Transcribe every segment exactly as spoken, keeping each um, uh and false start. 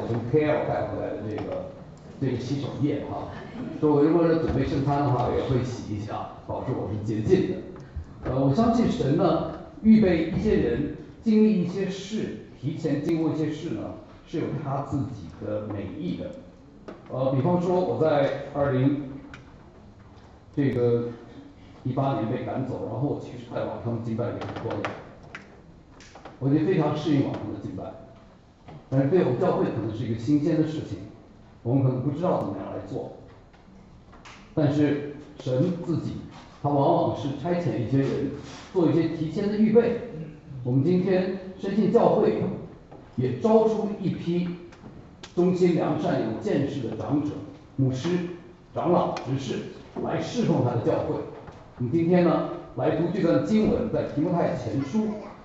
从 K L 带回来的这个这个洗手液哈、啊，说我如果是准备圣餐的话，也会洗一下，保持我是洁净的。呃，我相信神呢，预备一些人经历一些事，提前经过一些事呢，是有他自己的美意的。呃，比方说我在二零这个一八年被赶走，然后我其实在网上敬拜也很多年，我已经非常适应网上的敬拜，但是对我们教会可能是一个新鲜的事情，我们可能不知道怎么样来做。但是神自己，他往往是差遣一些人做一些提前的预备。我们今天深信教会也招出一批忠心良善、有见识的长者、牧师、长老、执事来侍奉他的教会。我们今天呢，来读这段经文，在提摩太前书，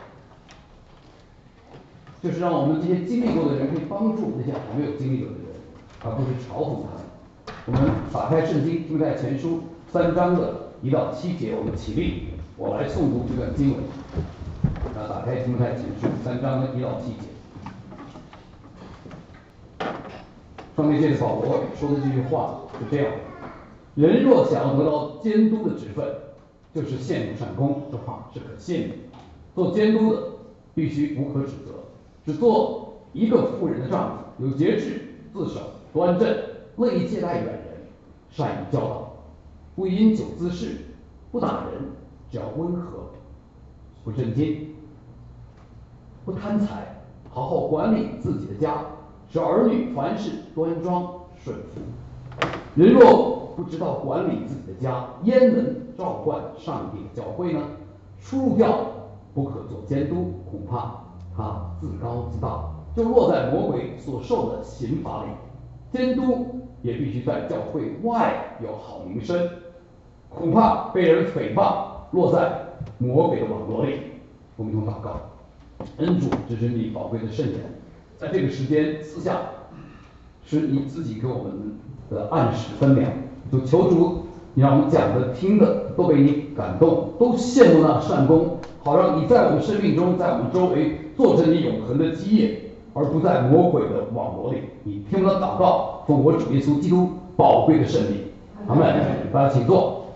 就是让我们这些经历过的人可以帮助那些还没有经历过的人，而不是嘲讽他们。我们打开圣经，提摩太前书三章的一到七节，我们起立，我来诵读这段经文。啊，打开提摩太前书三章的一到七节。上面这个保罗说的这句话是这样：人若想要得到监督的职分，就是献主善功，这话是可信的。做监督的必须无可指责，只做一个妇人的丈夫，有节制，自守端正，乐意接待远人，善于教导，不饮酒滋事，不打人，只要温和，不震惊，不贪财，好好管理自己的家，使儿女凡事端庄顺服。人若不知道管理自己的家，焉能照管上帝的教会呢？出入教不可做监督，恐怕他自高自大，就落在魔鬼所受的刑罚里。监督也必须在教会外有好名声，恐怕被人诽谤，落在魔鬼的网络里。我们同祷告，恩主，这是你宝贵的圣言，在这个时间赐下，是你自己给我们的暗示分量，就求主，你让我们讲的、听的都被你感动，都羡慕那善功，好让你在我们生命中，在我们周围做成你永恒的基业，而不在魔鬼的网罗里。你听我的祷告，奉我主耶稣基督宝贵的圣名，阿门。大家请坐。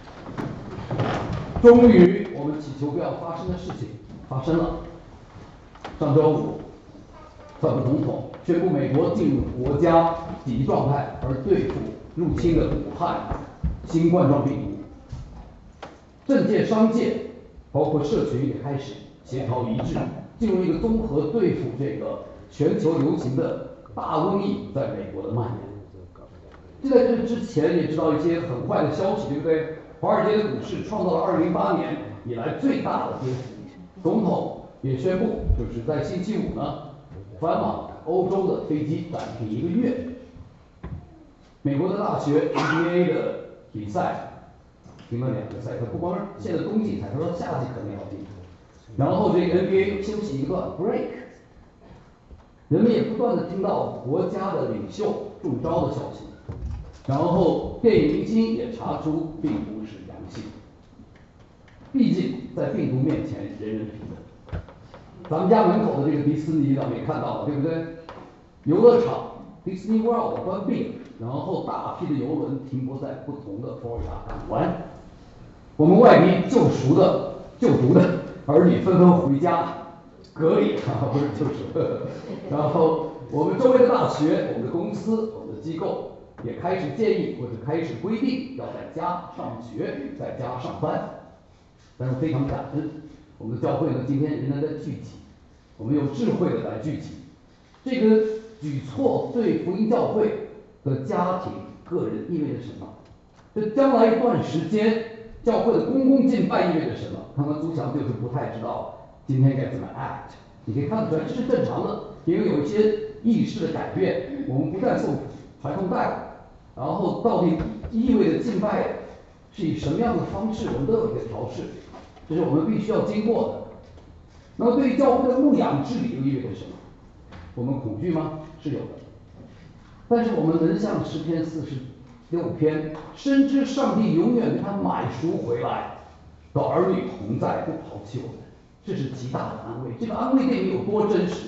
终于，我们祈求不要发生的事情发生了。上周五，特朗普总统宣布美国进入国家紧急状态，而对付入侵的武汉新冠状病毒。政界、商界，包括社群也开始协调一致，进入一个综合对付这个全球流行的大瘟疫在美国的蔓延。就在这之前，也知道一些很坏的消息，对不对？华尔街的股市创造了二零零八年以来最大的跌幅。总统也宣布，就是在星期五呢，返往欧洲的飞机暂停一个月。美国的大学 N B A 的比赛停了两个赛，他不光是现在冬季赛，他说夏季可能要停。然后这个 N B A 休息一段 break， 人们也不断的听到国家的领袖中招的消息，然后电影明星也查出病毒是阳性。毕竟在病毒面前，人人平等。咱们家门口的这个迪士尼，咱们也看到了，对不对？游乐场 Disney World 关闭了，然后大批的游轮停泊在不同的佛罗里达港湾。我们外地救赎的、救赎的儿女纷纷回家隔离，啊，不是救赎。然后我们周围的大学、我们的公司、我们的机构也开始建议或者开始规定要在家上学，在家上班。但是非常感恩，我们的教会呢今天仍然在聚集，我们有智慧的来聚集。这个举措对福音教会的家庭、个人意味着什么？这将来一段时间，教会的公共敬拜意味着什么？刚刚朱强就是不太知道今天该怎么 act， 你可以看得出来，这是正常的，因为有一些意识的改变，我们不再送传送带了，然后到底意味着敬拜是以什么样的方式，我们都有一个调试，这是我们必须要经过的。那么对于教会的牧养治理又意味着什么？我们恐惧吗？是有的。但是我们能像诗篇四十六篇，深知上帝永远给他买赎回来，和儿女同在，不抛弃我们，这是极大的安慰。这个安慰对你有多真实？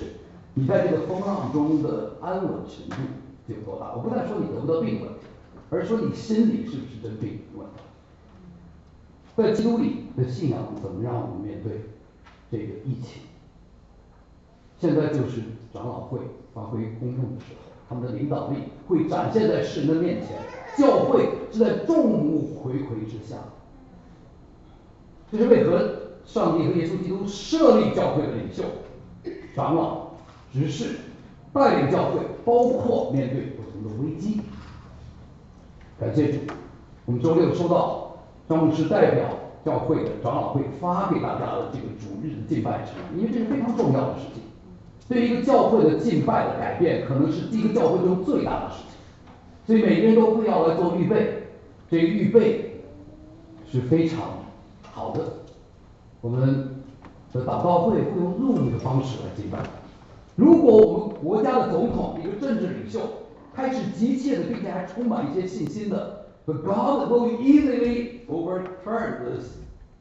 你在这个风浪中的安稳程度就有多大。我不但说你得不得病问题，而是说你心里是不是真病问题。在基督里的信仰怎么让我们面对这个疫情？现在就是长老会发挥公众的时候，他们的领导力会展现在世人的面前，教会是在众目睽睽之下。这是为何上帝和耶稣基督设立教会的领袖、长老、执事，带领教会，包括面对不同的危机。感谢主，我们周六收到张牧师代表教会的长老会发给大家的这个主日的敬拜指南，因为这是非常重要的事情。对于一个教会的敬拜的改变，可能是一个教会中最大的事情，所以每个人都会要来做预备。这个预备是非常好的。我们的祷告会会用录音的方式来敬拜。如果我们国家的总统，一个政治领袖，开始急切的，并且还充满一些信心的 ，But God will easily overturn this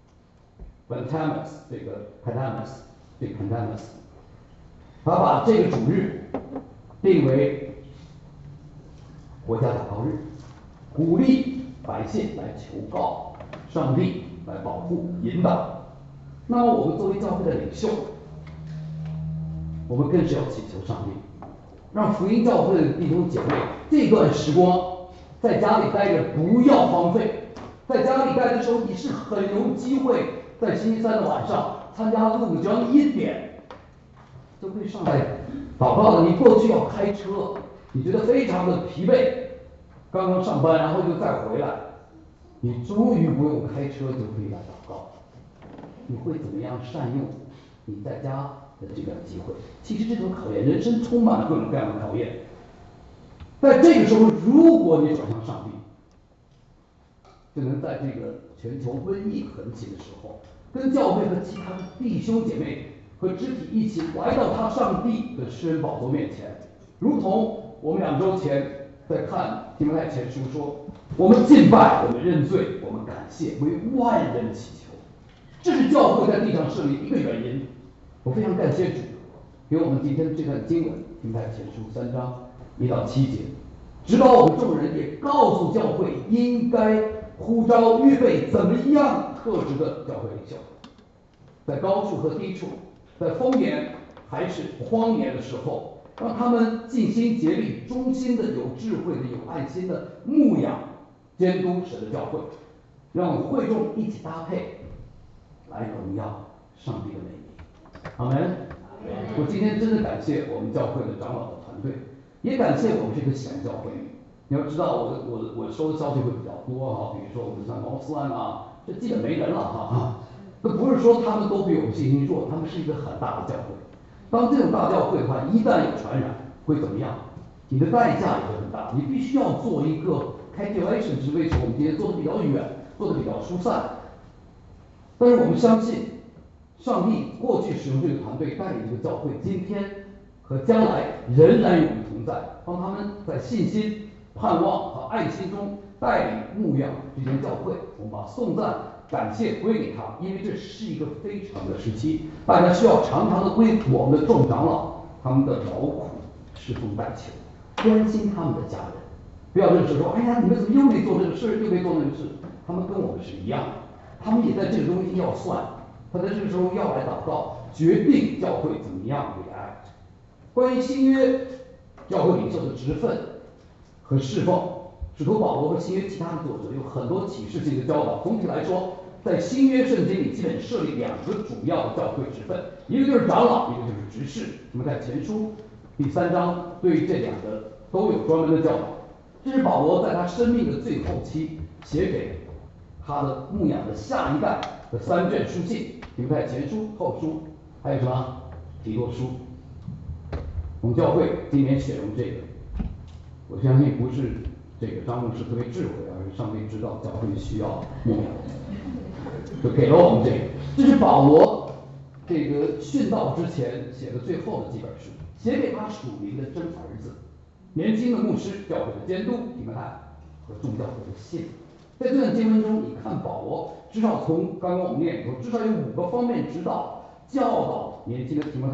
pandemic， 这个 pandemic， 这个 pandemic。他把这个主日定为国家祷告日，鼓励百姓来求告上帝，来保护引导。那么我们作为教会的领袖，我们更是要祈求上帝，让福音教会的弟兄姐妹这段时光在家里待着不要荒废。在家里待的时候，你是很有机会在星期三的晚上参加录只要一点。就可以上来祷告的。你过去要开车，你觉得非常的疲惫，刚刚上班，然后又再回来，你终于不用开车就可以来祷告。你会怎么样善用你在家的这个机会？其实这种考验，人生充满了各种各样的考验。在这个时候，如果你转向上帝，就能在这个全球瘟疫横行的时候，跟教会和其他的弟兄姐妹和肢体一起来到他上帝的施恩宝座面前，如同我们两周前在看提摩太前书说，我们敬拜，我们认罪，我们感谢，为万人祈求。这是教会在地上设立一个原因。我非常感谢主，给我们今天这段经文，提摩太前书三章一到七节，指导我们众人，也告诉教会应该呼召预备怎么样特质的教会领袖，在高处和低处，在丰年还是荒年的时候，让他们尽心竭力、忠心的、有智慧的、有爱心的牧养、监督神的教会，让我们会众一起搭配，来荣耀上帝的美名。阿门。我今天真的感谢我们教会的长老的团队，也感谢我们这个小教会。你要知道我，我我我收的消息会比较多哈，比如说我们像毛斯兰啊，这基本没人了哈。那不是说他们都比我们信心弱，他们是一个很大的教会。当这种大教会的话，一旦有传染，会怎么样？你的代价也会很大，你必须要做一个 calculation， 是为什么我们今天做的比较远，做的比较疏散。但是我们相信，上帝过去使用这个团队带领这个教会，今天和将来仍然与我们同在，帮他们在信心、盼望和爱心中带领牧养这间教会。我们把颂赞、感谢归给他，因为这是一个非常的时期，大家需要常常的为我们的众长老他们的劳苦侍奉代求，关心他们的家人。不要认识说，哎呀，你们怎么又没做这个事，又没做那个事？他们跟我们是一样的，他们也在这个东西要算，他在这个时候要来祷告，决定教会怎么样为爱。关于新约教会领袖的职分和侍奉，使徒保罗和新约其他的作者有很多启示性的教导。总体来说，在新约圣经里基本设立两个主要的教会职分，一个就是长老，一个就是执事。那么在前书第三章对于这两个都有专门的教导。这是保罗在他生命的最后期写给他的牧养的下一代的三卷书信，提摩太前书、后书，还有什么提多书。我们教会今年选用这个，我相信不是这个张牧师特别智慧，而是上帝知道教会需要牧养，就给了我们这个。这是保罗这个殉道之前写的最后的几本书，写给他属灵的真儿子，年轻的牧师、教会的监督提摩太和众教会的信。在这段经文中，你看保罗至少从刚刚我们念里头，至少有五个方面指导、教导年轻的提摩太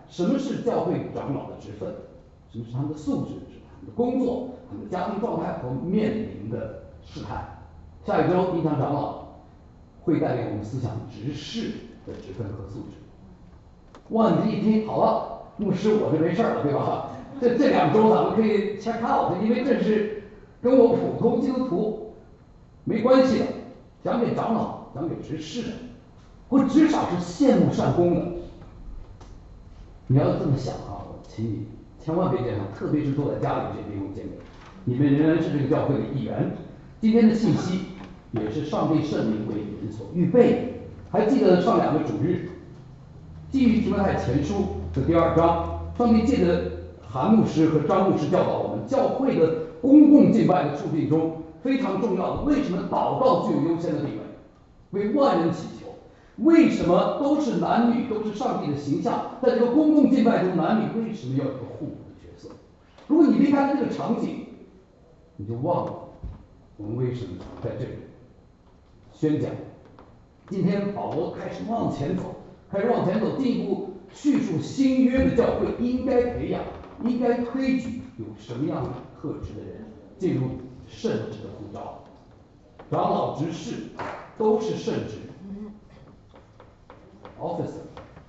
什么是教会长老的职分，什么是他们的素质，是他们的工作，他们的家庭状态和面临的事态。下一周，丁强长老会带领我们思想执事的职分和素质。哇，你这一听好了，牧师我就没事了，对吧？这这两周咱们可以 check out，因为这是跟我普通基督徒没关系的，讲给长老，讲给执事的，或至少是羡慕善功的。你要这么想啊，我请你千万别这样，特别是坐在家里这些弟兄姐妹，你们仍然是这个教会的一员。今天的信息也是上帝圣灵为你们所预备的。还记得上两个主日，基于提摩太前书的第二章，上帝借着韩牧师和张牧师教导我们，教会的公共敬拜的处境中非常重要的，为什么祷告具有优先的地位？为万人祈求。为什么都是男女，都是上帝的形象？在这个公共敬拜中，男女为什么要有个互补的角色？如果你离开了这个场景，你就忘了我们为什么在这里宣讲。今天保罗开始往前走，开始往前走，进一步叙述新约的教会应该培养、应该推举有什么样的特质的人进入圣职的呼召。长老执事都是圣职 officer，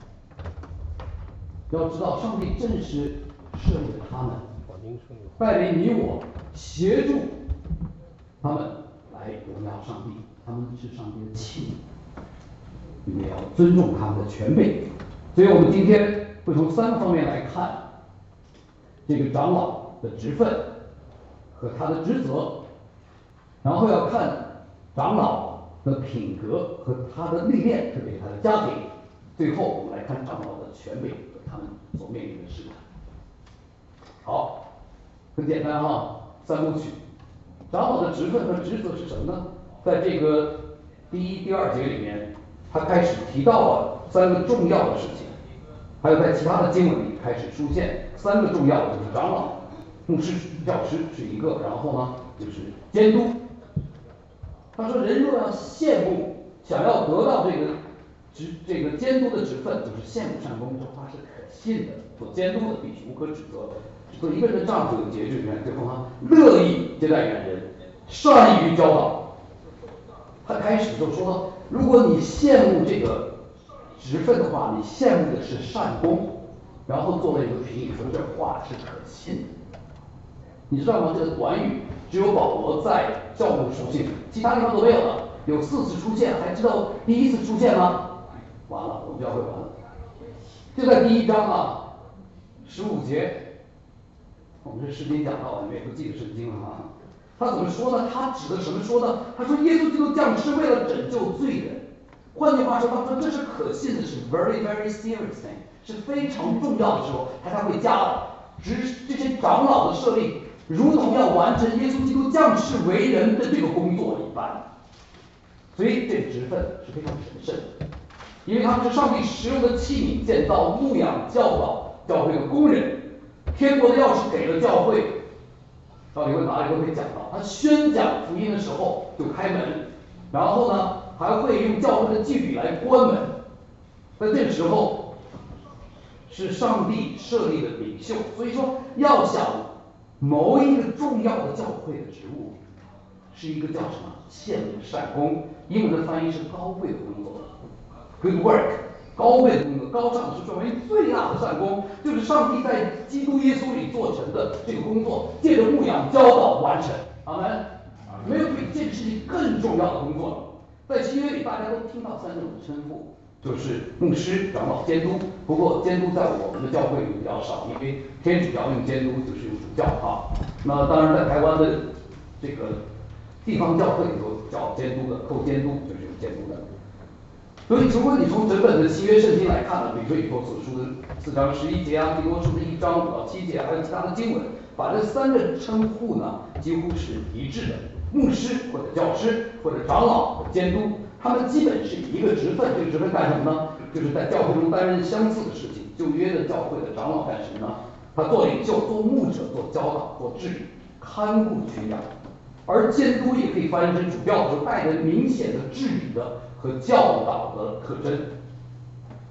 要知道上帝正是设立了他们，带领你我，协助他们来荣耀上帝，他们是上帝的器皿。你们要尊重他们的权柄，所以我们今天会从三个方面来看这个长老的职分和他的职责，然后要看长老的品格和他的历练，特别是他的家庭，最后我们来看长老的权柄和他们所面临的试探。好，很简单哈，三部曲。长老的职分和职责是什么呢？在这个第一、第二节里面，他开始提到了三个重要的事情，还有在其他的经文里开始出现三个重要的，就是长老、牧师、教师是一个，然后呢就是监督。他说，人若要羡慕，想要得到这个职这个监督的职分，就是羡慕善功，这话是可信的。做监督的必须无可指责。做一个人的丈夫有节制，最后呢，乐意接待远人，善于教导。他开始就说，如果你羡慕这个职分的话，你羡慕的是善功，然后做了一个评语，说这话是可信的。你知道吗？这个短语只有保罗在教牧书信，其他地方都没有了。有四次出现，还知道第一次出现吗？完了，我们教会完了。就在第一章啊，十五节，我们这诗经讲到，你们也不记得圣经了啊。他怎么说呢？他指的什么说呢？他说耶稣基督降世为了拯救罪人。换句话说，他说这是可信的，是 very very serious thing， 是非常重要的时候，他才会加了。只这些长老的设立，如同要完成耶稣基督降世为人的这个工作一般。所以这个职分是非常神圣的，因为他们是上帝使用的器皿，建造、牧养、教导教会的工人。天国的钥匙给了教会。到底会哪里都会讲到，他宣讲福音的时候就开门，然后呢还会用教会的纪律来关门。在这个时候是上帝设立的领袖，所以说要想谋一个重要的教会的职务，是一个叫什么羡慕善功，英文的翻译是高贵的工作 ，good work。高贵的工作，高尚的是作为最大的善功，就是上帝在基督耶稣里做成的这个工作，借着牧养教导完成。阿门。没有比这个事情更重要的工作了。在新约里，大家都听到三种称呼，就是牧师、长老、监督。不过监督在我们的教会里比较少，因为天主教用监督就是用主教啊。那当然，在台湾的这个地方教会有叫监督的，扣监督就是有监督的。所以，如果你从整本的新约圣经来看呢，比如说以弗所书的四章十一节啊，提多书的一章五到七节，还有其他的经文，把这三个称呼呢几乎是一致的。牧师或者教师或者长老或者监督，他们基本是一个职分。这个职分干什么呢？就是在教会中担任相似的事情。旧约的教会的长老干什么呢？他做领袖、做牧者、做教导、做治理、看顾群羊。而监督也可以翻译成主教，就带着明显的治理的和教导的特征。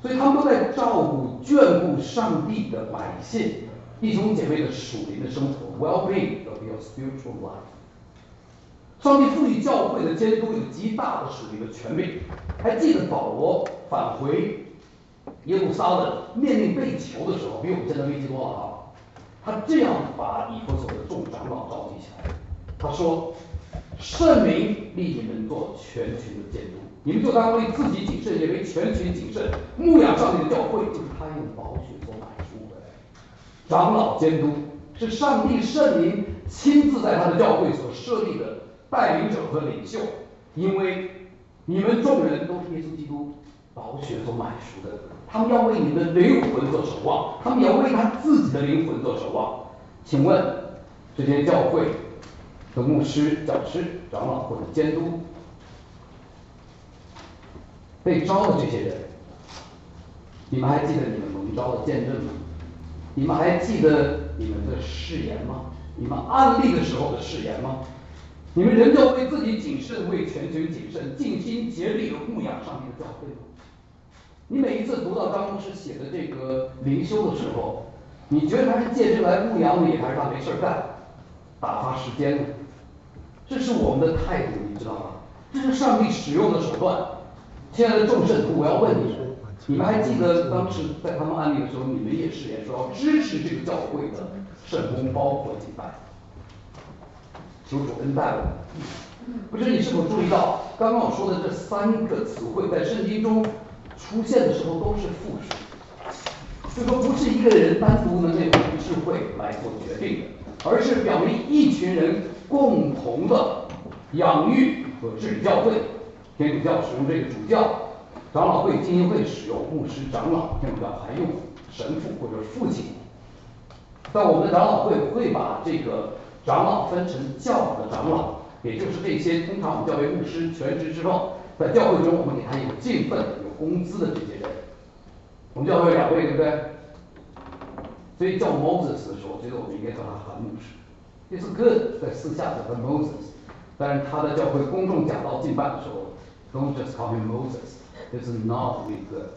所以他们都在照顾、眷顾上帝的百姓，弟兄姐妹的属灵的生活 ，well-being of your spiritual life。上帝赋予教会的监督有极大的属灵的权柄。还记得保罗返回耶路撒冷面临被囚的时候，比我们现在危机多了啊！他这样把以弗所的众长老召集起来，他说：“圣灵立你们做全群的监督，你们就当为自己谨慎，也为全群谨慎。牧养上帝的教会，就是他用宝血所买赎的。长老监督是上帝圣灵亲自在他的教会所设立的带领者和领袖，因为你们众人都是耶稣基督宝血所买赎的，他们要为你们的灵魂做守望，他们也要为他自己的灵魂做守望。请问这些教会的牧师、教师、长老或者监督被招的这些人，你们还记得你们蒙召的见证吗？你们还记得你们的誓言吗？你们案例的时候的誓言吗？你们仍旧为自己谨慎，为全群谨慎，尽心竭力的牧养上帝的教会吗？你每一次读到张牧师写的这个灵修的时候，你觉得他是借这来牧养你，还是他没事干，打发时间呢？这是我们的态度，你知道吗？这是上帝使用的手段。亲爱的众圣徒，我要问你们，你们还记得当时在他们案例的时候，你们也誓言说要支持这个教会的圣工，包括敬拜，求主恩待我们。不知你是否注意到，刚刚我说的这三个词汇在圣经中出现的时候都是复数，就说不是一个人单独能够有智慧来做决定的，而是表明一群人共同的养育和治理教会。天主教使用这个主教，长老会、浸信会使用牧师、长老，天主教还用神父或者父亲。在我们的长老会会把这个长老分成教导的长老，也就是这些通常我们叫为牧师全职之后，在教会中我们给他有敬分、有工资的这些人。我们教会有两位，对不对？所以叫 Moses 的时候，我觉得我们应该叫他韩牧师。It's good 在私下叫他 Moses， 但是他在教会公众讲道敬拜的时候 ，Don't just call him Moses. It's not really good。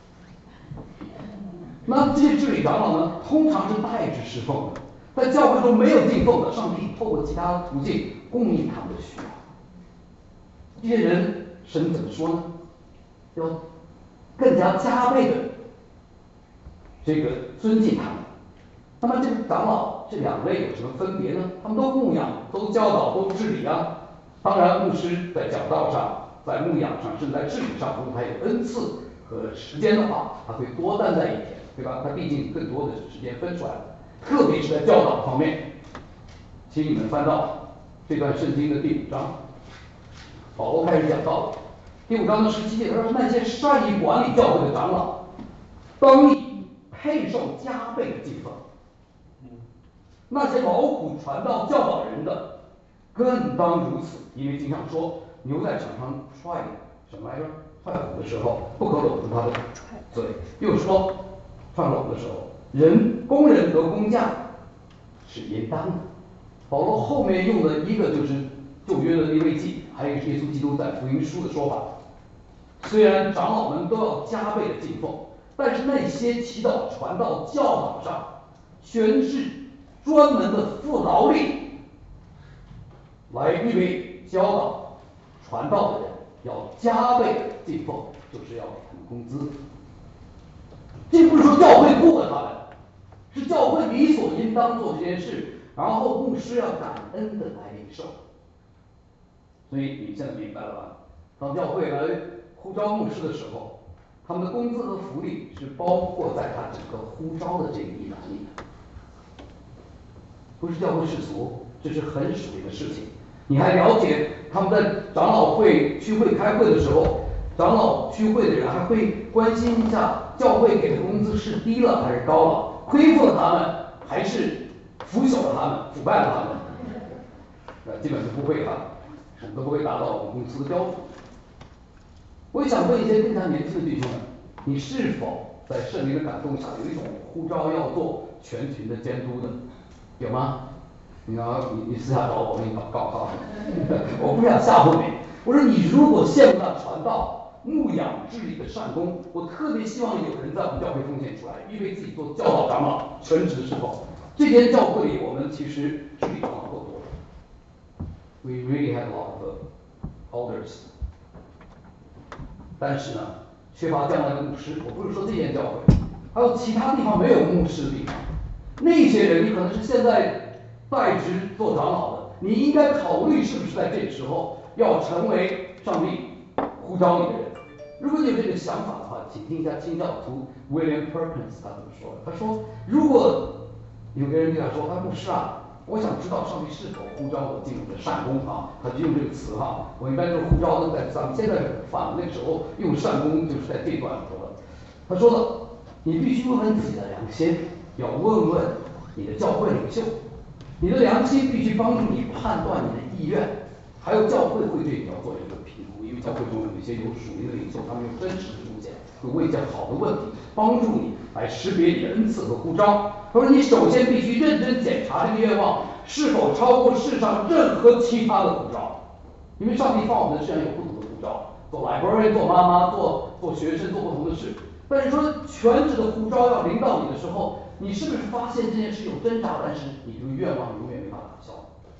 那这些治理长老呢，通常是代职侍奉的，在教会中没有敬奉的，上帝透过其他途径供应他们的需要。这些人，神怎么说呢？要更加加倍的这个尊敬他们。那么这个长老这两类有什么分别呢？他们都牧养，都教导，都治理啊。当然，牧师在讲道上，在牧养上，甚至在治理上，如果他有恩赐和时间的话，他会多担待一点，对吧？他毕竟更多的时间分出来了，特别是在教导方面。请你们翻到这段圣经的第五章，保罗开始讲道了。第五章的十七节，他说：“那些善于管理教会的长老，当以配受加倍的敬奉；那些劳苦传道教导人的，更当如此。因为经上说，牛在场上踹什么来着？踹虎的时候，不可搂住它的嘴；又说，踹拢的时候，人工人得工价是应当的。”保罗后面用的一个就是旧约的利未记，还有耶稣基督在福音书的说法。虽然长老们都要加倍的敬奉，但是那些祈祷、传道、教导上，全是专门的付劳力来预备教导、传道的人，要加倍的敬奉，就是要给他们工资。这不是说教会雇了他们，是教会理所应当做这件事。然后牧师要感恩的来领受，所以你现在明白了吧？当教会来呼召牧师的时候，他们的工资和福利是包括在他整个呼召的这个一栏里的，不是教会世俗，这是很属灵的事情。你还了解他们在长老会区会开会的时候，长老区会的人还会关心一下教会给的工资是低了还是高了，亏负了他们还是腐朽了他们，腐败了他们，呃，基本是不会哈，我们都不会达到我们公司的标准。我也想问一些更加年轻的弟兄们，你是否在圣灵的感动下有一种呼召要做全群的监督的，有吗？你要你你私下找我，我给你祷告哈。我不想吓唬你，我说你如果羡慕那传道， 牧养治理的善功。我特别希望有人在我们教会奉献出来，预备自己做教导长老，全职的侍奉。这间教会里，我们其实治理长老够多。We really have a lot of elders， 但是呢，缺乏这样的一个牧师。我不是说这间教会，还有其他地方没有牧师的地方，那些人你可能是现在代职做长老的，你应该考虑是不是在这个时候要成为上帝呼召你的人。如果你有这个想法的话，请听一下清教徒 William Perkins 他怎么说的。他说，如果有个人对他说，他牧师啊，我想知道上帝是否呼召我进入这善功啊，他就用这个词哈。我一般就是呼召都在咱们现在是古范了，那个时候用善功就是在这段说的。他说了，你必须问问自己的良心，要问问你的教会领袖，你的良心必须帮助你判断你的意愿，还有教会会对你要做一个评估，因为教会中有一些有属灵的领袖，他们用真实的路线，会问一些好的问题，帮助你来识别你的恩赐和呼召。他说，你首先必须认真检查这个愿望是否超过世上任何其他的呼召，因为上帝放我们的身上有不同的呼召，做 librarian， 做妈妈，做做学生，做不同的事。但是说全职的呼召要临到你的时候，你是不是发现这件事有挣扎，但是你这个愿望永远没法打消？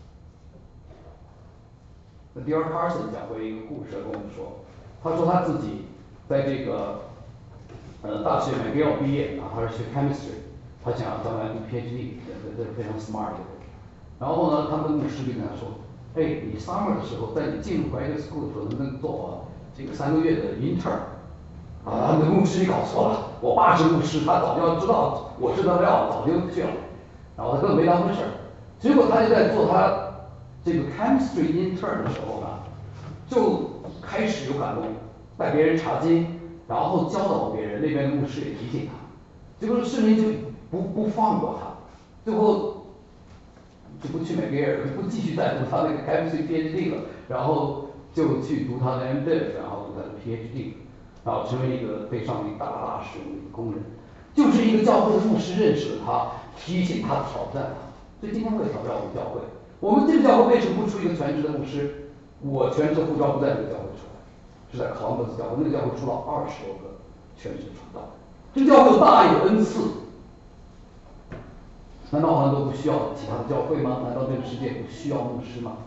那 D R Carson 讲过一个故事跟我们说，他说他自己在这个呃大学 McGill 毕业啊，他是学 chemistry， 他想要将来读 PhD， 这是非常 smart 的人。然后呢，他们的牧师就跟他说，哎，你 summer 的时候，在你进入 graduate school 的时候，能不能做这个三个月的 intern？啊，那牧师你搞错了，我爸是牧师，他早就要知道我是他料，早就去了，然后他根本没当回事儿。结果他就在做他这个 chemistry intern 的时候呢，就开始有感动，带别人查经，然后教导别人，那边的牧师也提醒他，结果市民就不不放过他，最后就不去美格尔，不继续再读他那个 chemistry PhD 了，然后就去读他的 M Div， 然后读他的 PhD。然后成为一个被上帝大大使用的一个工人，就是一个教会的牧师认识了他，提醒他，挑战他。所以今天会挑战我们教会，我们这个教会为什么不出一个全职的牧师？我全职的护照不在这个教会出来，是在 Columbus 教会，那个教会出了二十多个全职传道。这个教会有大有恩赐，难道我们都不需要其他的教会吗？难道这个世界不需要牧师吗？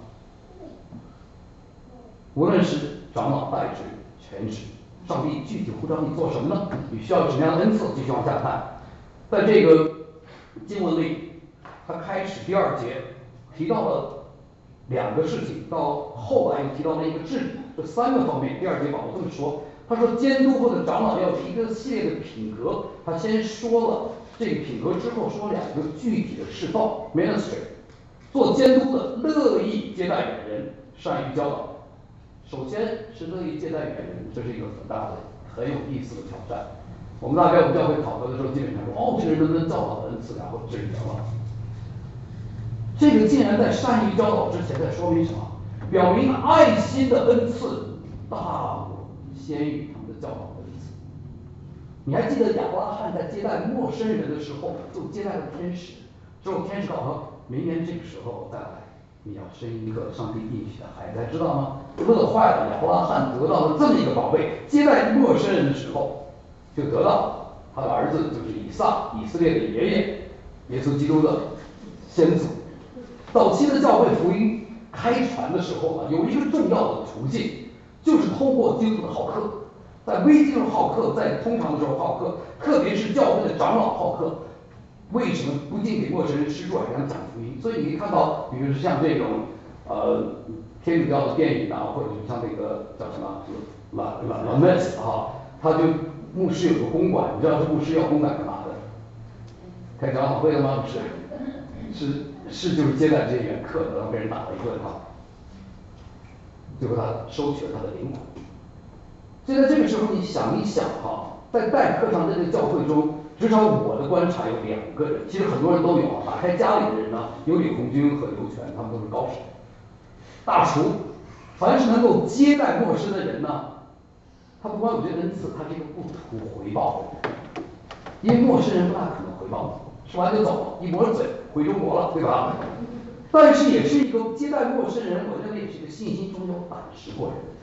无论是长老、代职、全职。上帝具体呼召你做什么呢？你需要什么样的恩赐？继续往下看，在这个经文里，他开始第二节提到了两个事情，到后来又提到了一个治理，这三个方面。第二节保罗这么说，他说监督或者长老要有一个系列的品格。他先说了这个品格之后，说两个具体的侍奉 ministry。做监督的乐意接待远人，善于教导。首先是乐意接待远人，这是一个很大的、很有意思的挑战。我们大概我们教会考核的时候，基本上说，哦，这个人能不能教导恩赐，然后治理长老。这个竟然在善于教导之前，在说明什么？表明爱心的恩赐大过先于他们的教导恩赐。你还记得亚伯拉罕在接待陌生人的时候，就接待了天使，之后天使告诉他，明年这个时候再来。你要生一个上帝应许的孩子，知道吗？乐坏了，亚伯拉罕得到了这么一个宝贝，接待陌生人的时候，就得到他的儿子就是以撒，以色列的爷爷，耶稣基督的先祖。早期的教会福音开传的时候啊，有一个重要的途径，就是通过基督徒的好客，在微基督好客，在通常的时候好客，特别是教会的长老好客。为什么不仅给陌生人吃住，还给他们讲福音？所以你可以看到，比如说像这种呃天主教的电影啊，或者是像那个叫什么拉拉拉梅斯啊，他就牧师有个公馆，你知道这牧师要公馆干嘛的？开长老会的吗？不是，是是就是接待这些远客，然后被人打了一顿哈，最后他收取了他的灵魂。所以在这个时候，你想一想哈，在代课上，在这个教会中。至少我的观察有两个人，其实很多人都有啊。打开家里的人呢，有李红军和刘全，他们都是高手。大厨，凡是能够接待陌生的人呢，他不光有这个恩赐，他是一个不图回报的人。因为陌生人不大可能回报你，吃完就走了，一抹嘴回中国了，对吧？但是也是一个接待陌生人，我认为是一个信心中有胆识过人。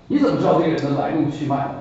你怎么知道这个人的来龙去脉呢？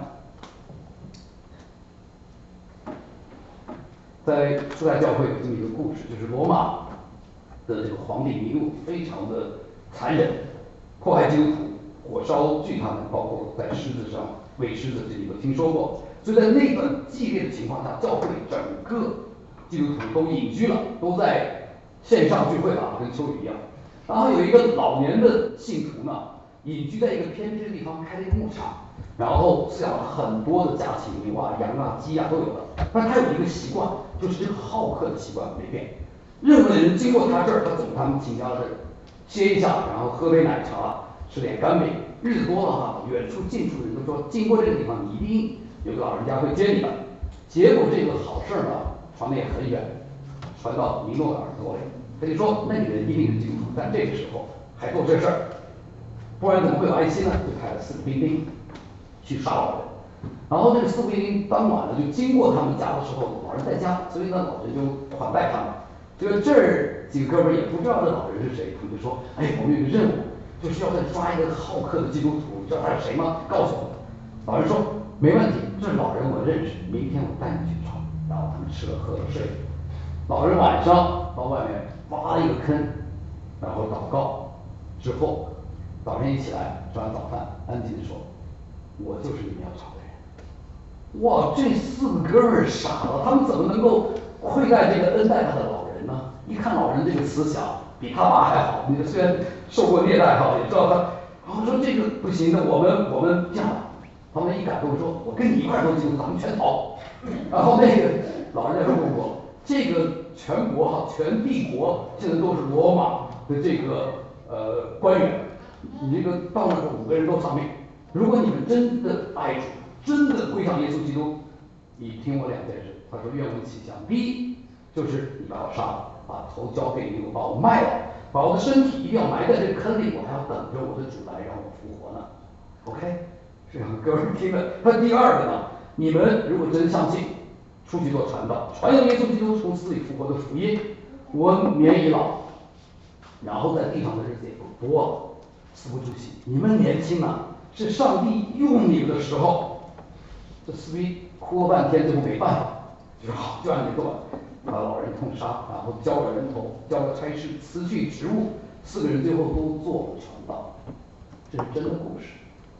在初代教会有这么一个故事，就是罗马的这个皇帝尼禄非常的残忍，迫害基督徒，火烧锯他们，包括在狮子上喂狮子，这你都听说过。所以在那段激烈的情况下，教会整个基督徒都隐居了，都在线上聚会了，跟秋雨一样。然后有一个老年的信徒呢，隐居在一个偏僻的地方，开了一个牧场，然后饲养了很多的家禽，牛啊、羊啊、鸡啊都有的。但他有一个习惯，就是这个好客的习惯没变。任何人经过他这儿，他走他们亲家这儿，歇一下，然后喝杯奶茶，吃点干饼。日子多了哈，远处近处的人都说，经过这个地方，你一定有个老人家会接你的。结果这个好事呢，传得也很远，传到尼诺的耳朵里。他就说，那个人一定是基督徒，但这个时候还做这事儿，不然怎么会有爱心呢？就派了四个兵丁去杀老人。然后这个四个兵丁当晚呢，就经过他们家的时候，老人在家，所以呢，老人就款待他们。这个这儿几个哥们儿也不知道这老人是谁，他们就说：“哎，我们有个任务，就是要再抓一个好客的基督徒，你知道他是谁吗？告诉我。”老人说：“没问题，这老人我认识，明天我带你去找。”然后他们吃了喝了睡了。老人晚上到外面挖了一个坑，然后祷告，之后早上一起来吃完早饭，安静地说：“我就是你们要找的人。”哇，这四个哥们儿傻了，他们怎么能够亏待这个恩待他的老人呢？一看老人这个慈祥，比他爸还好。你虽然受过虐待哈，也知道他。然后说这个不行的，我们我们这样吧，他们一感动说：“我跟你一块儿都进入，咱们全逃。”然后那个老人家说：“不不，这个全国哈，全帝国现在都是罗马的这个呃官员，你这个到那时候五个人都丧命。如果你们真的爱主，真的归向耶稣基督，你听我两件事。”他说：“愿闻其详。第一，就是你把我杀了，把头交给你，我把我卖了，把我的身体一定要埋在这个坑里，我还要等着我的主来让我复活呢。” OK， 这两个哥们听了。他第二个呢，你们如果真相信，出去做传道，传扬耶稣基督从死里复活的福音，我年已老，然后在地上的日子也不多了，死不足惜。你们年轻啊，是上帝用你们的时候。这四兵哭了半天，最后没办法，就说好，就让你做，把老人痛杀，然后交了人头，交了差事，辞去职务，四个人最后都做了传道。这是真的故事。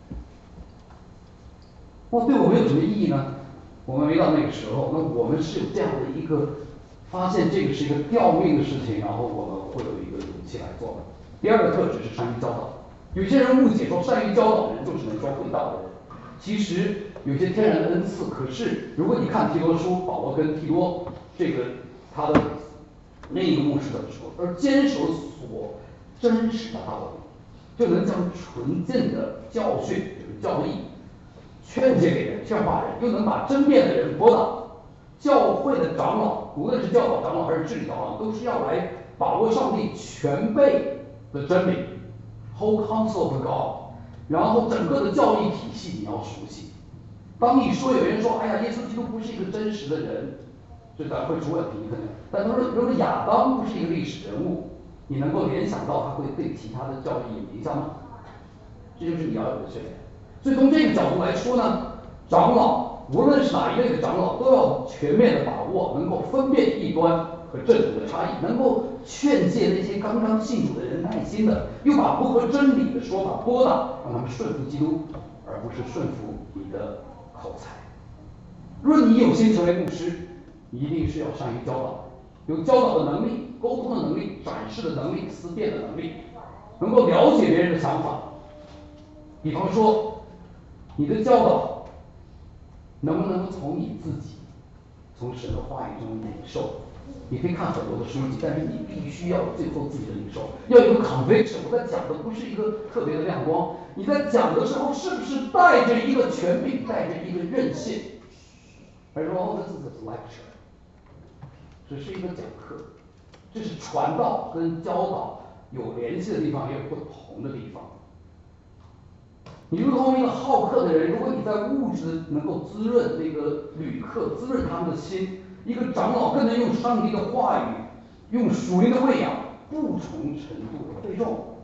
那对我们有什么意义呢？我们没到那个时候，那我们是有这样的一个发现，这个是一个吊命的事情，然后我们会有一个勇气来做的。第二个特质是善于教导。有些人误解说善于教导的人就是能说会道的人，其实有些天然的恩赐。可是如果你看提多书，保罗跟提多这个他的另一个牧师怎么说？而坚守所真实的道理，就能将纯正的教训，就是教义，劝诫给人，劝化人，又能把争辩的人驳倒。教会的长老，无论是教导长老还是治理长老，都是要来把握上帝全备的真理 ，whole counsel of God。然后整个的教义体系你要熟悉。当你说有人说，哎呀，耶稣基督不是一个真实的人，这当然会出问题，可能。但他说，如果亚当不是一个历史人物，你能够联想到他会对其他的教义有影响吗？这就是你要有的训练。所以从这个角度来说呢，长老无论是哪一类的长老，都要全面的把握，能够分辨异端和正统的差异，能够劝诫那些刚刚信主的人耐心的，又把不合真理的说法拨打，让他们顺服基督，而不是顺服你的口才。若你有心成为牧师，你一定是要善于教导，有教导的能力、沟通的能力、展示的能力、思辨的能力，能够了解别人的想法。比方说，你的教导能不能从你自己，从神的话语中领受？你可以看很多的书籍，但是你必须要最后自己的领受，要有个 conviction。我在讲的不是一个特别的亮光，你在讲的时候是不是带着一个权柄，带着一个韧性？而说哦，这是 lecture， 只是一个讲课，这是传道跟教导有联系的地方，也有不同的地方。你如同一个好客的人，如果你在物质能够滋润那个旅客，滋润他们的心，一个长老更能用上帝的话语，用属灵的喂养，不同程度的被重。